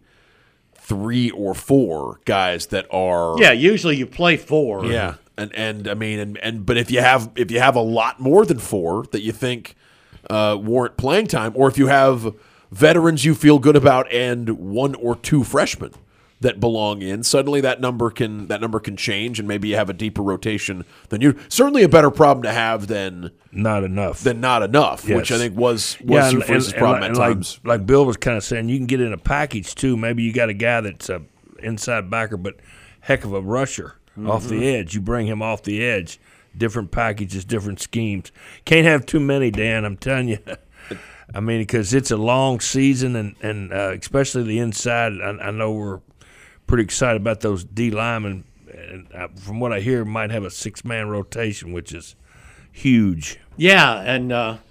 3 or 4 guys that are usually you play 4. Yeah. And I mean but if you have a lot more than 4 that you think warrant playing time, or if you have veterans you feel good about and 1 or 2 freshmen that belong in, suddenly that number can change, and maybe you have a deeper rotation than you. Certainly a better problem to have than not enough. Yes. Which I think was Freeze's problem at times. Like Bill was kind of saying, you can get in a package too. Maybe you got a guy that's a inside backer, but heck of a rusher off the edge. You bring him off the edge. Different packages, different schemes. Can't have too many, Dan. I'm telling you. I mean, because it's a long season, and especially the inside. I know we're pretty excited about those D linemen, and from what I hear, might have a 6-man rotation, which is huge. Yeah, and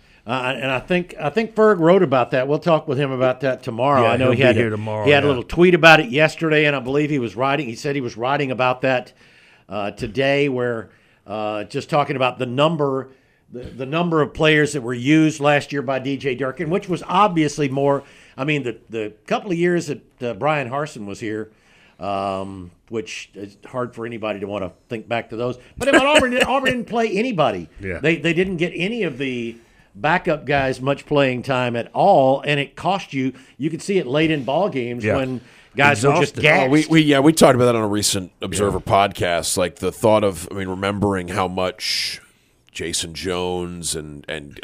I think Ferg wrote about that. We'll talk with him about that tomorrow. Yeah, I know he had here tomorrow. He had a little tweet about it yesterday, and I believe he said he was writing about that today, where just talking about the number of players that were used last year by DJ Durkin, which was obviously more. I mean, the couple of years that Brian Harsin was here. Which is hard for anybody to want to think back to those. But Auburn didn't play anybody. Yeah. They didn't get any of the backup guys much playing time at all, and it cost you. You could see it late in ball games when guys were just gassed. We talked about that on a recent Observer podcast. Like the thought of, remembering how much Jason Jones and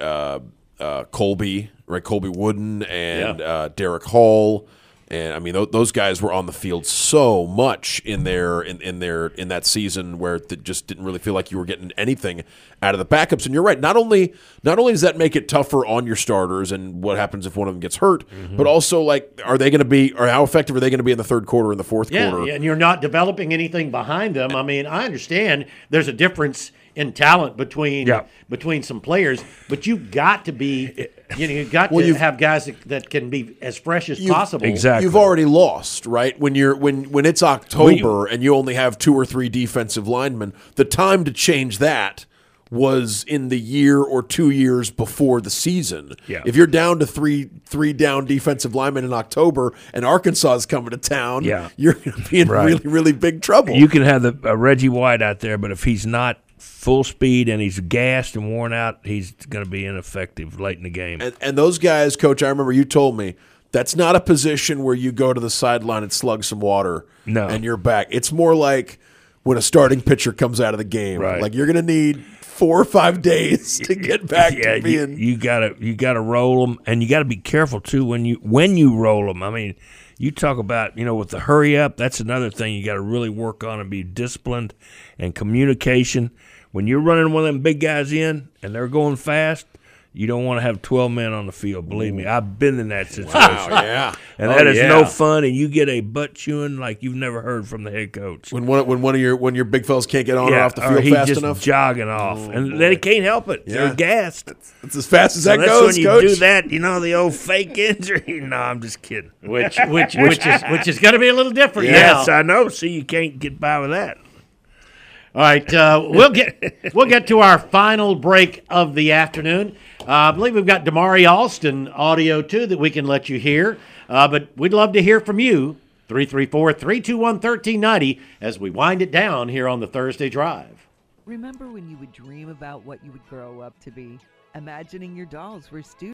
Colby Wooden and Derek Hall. And I mean, those guys were on the field so much in that season where it just didn't really feel like you were getting anything out of the backups. And you're right. Not only does that make it tougher on your starters, and what happens if one of them gets hurt, but also like, are they going to be, or how effective are they going to be in the third quarter and the fourth quarter? Yeah, and you're not developing anything behind them. I mean, I understand there's a difference in talent between some players, but you've got to be, you've got to have guys that can be as fresh as possible. Exactly. You've already lost, right? When it's October and you only have 2 or 3 defensive linemen, the time to change that was in the year or 2 years before the season. Yeah. If you're down to three down defensive linemen in October and Arkansas is coming to town, you're going to be in really, really big trouble. You can have the Reggie White out there, but if he's not full speed and he's gassed and worn out, he's going to be ineffective late in the game. And those guys, Coach, I remember you told me, that's not a position where you go to the sideline and slug some water and you're back. It's more like when a starting pitcher comes out of the game. Right. Like you're going to need 4 or 5 days to get back to being. You gotta roll them, and you got to be careful too when you roll them. I mean, you talk about with the hurry up. That's another thing you got to really work on and be disciplined and communication. When you're running one of them big guys in and they're going fast, You don't want to have 12 men on the field. Believe me, I've been in that situation. Wow, yeah. And that is no fun, and you get a butt chewing like you've never heard from the head coach. When one of your big fellas can't get on or off the field he's fast just enough, jogging off, and they can't help it. Yeah. They're gassed. It's as fast as that that's goes, when you Coach. do that. The old fake injury. No, I'm just kidding. Which is going to be a little different now. Yes, I know. See, you can't get by with that. All right, we'll get to our final break of the afternoon. I believe we've got Damari Alston audio too that we can let you hear, but we'd love to hear from you. 334-321-1390 as we wind it down here on the Thursday Drive. Remember when you would dream about what you would grow up to be? Imagining your dolls were students.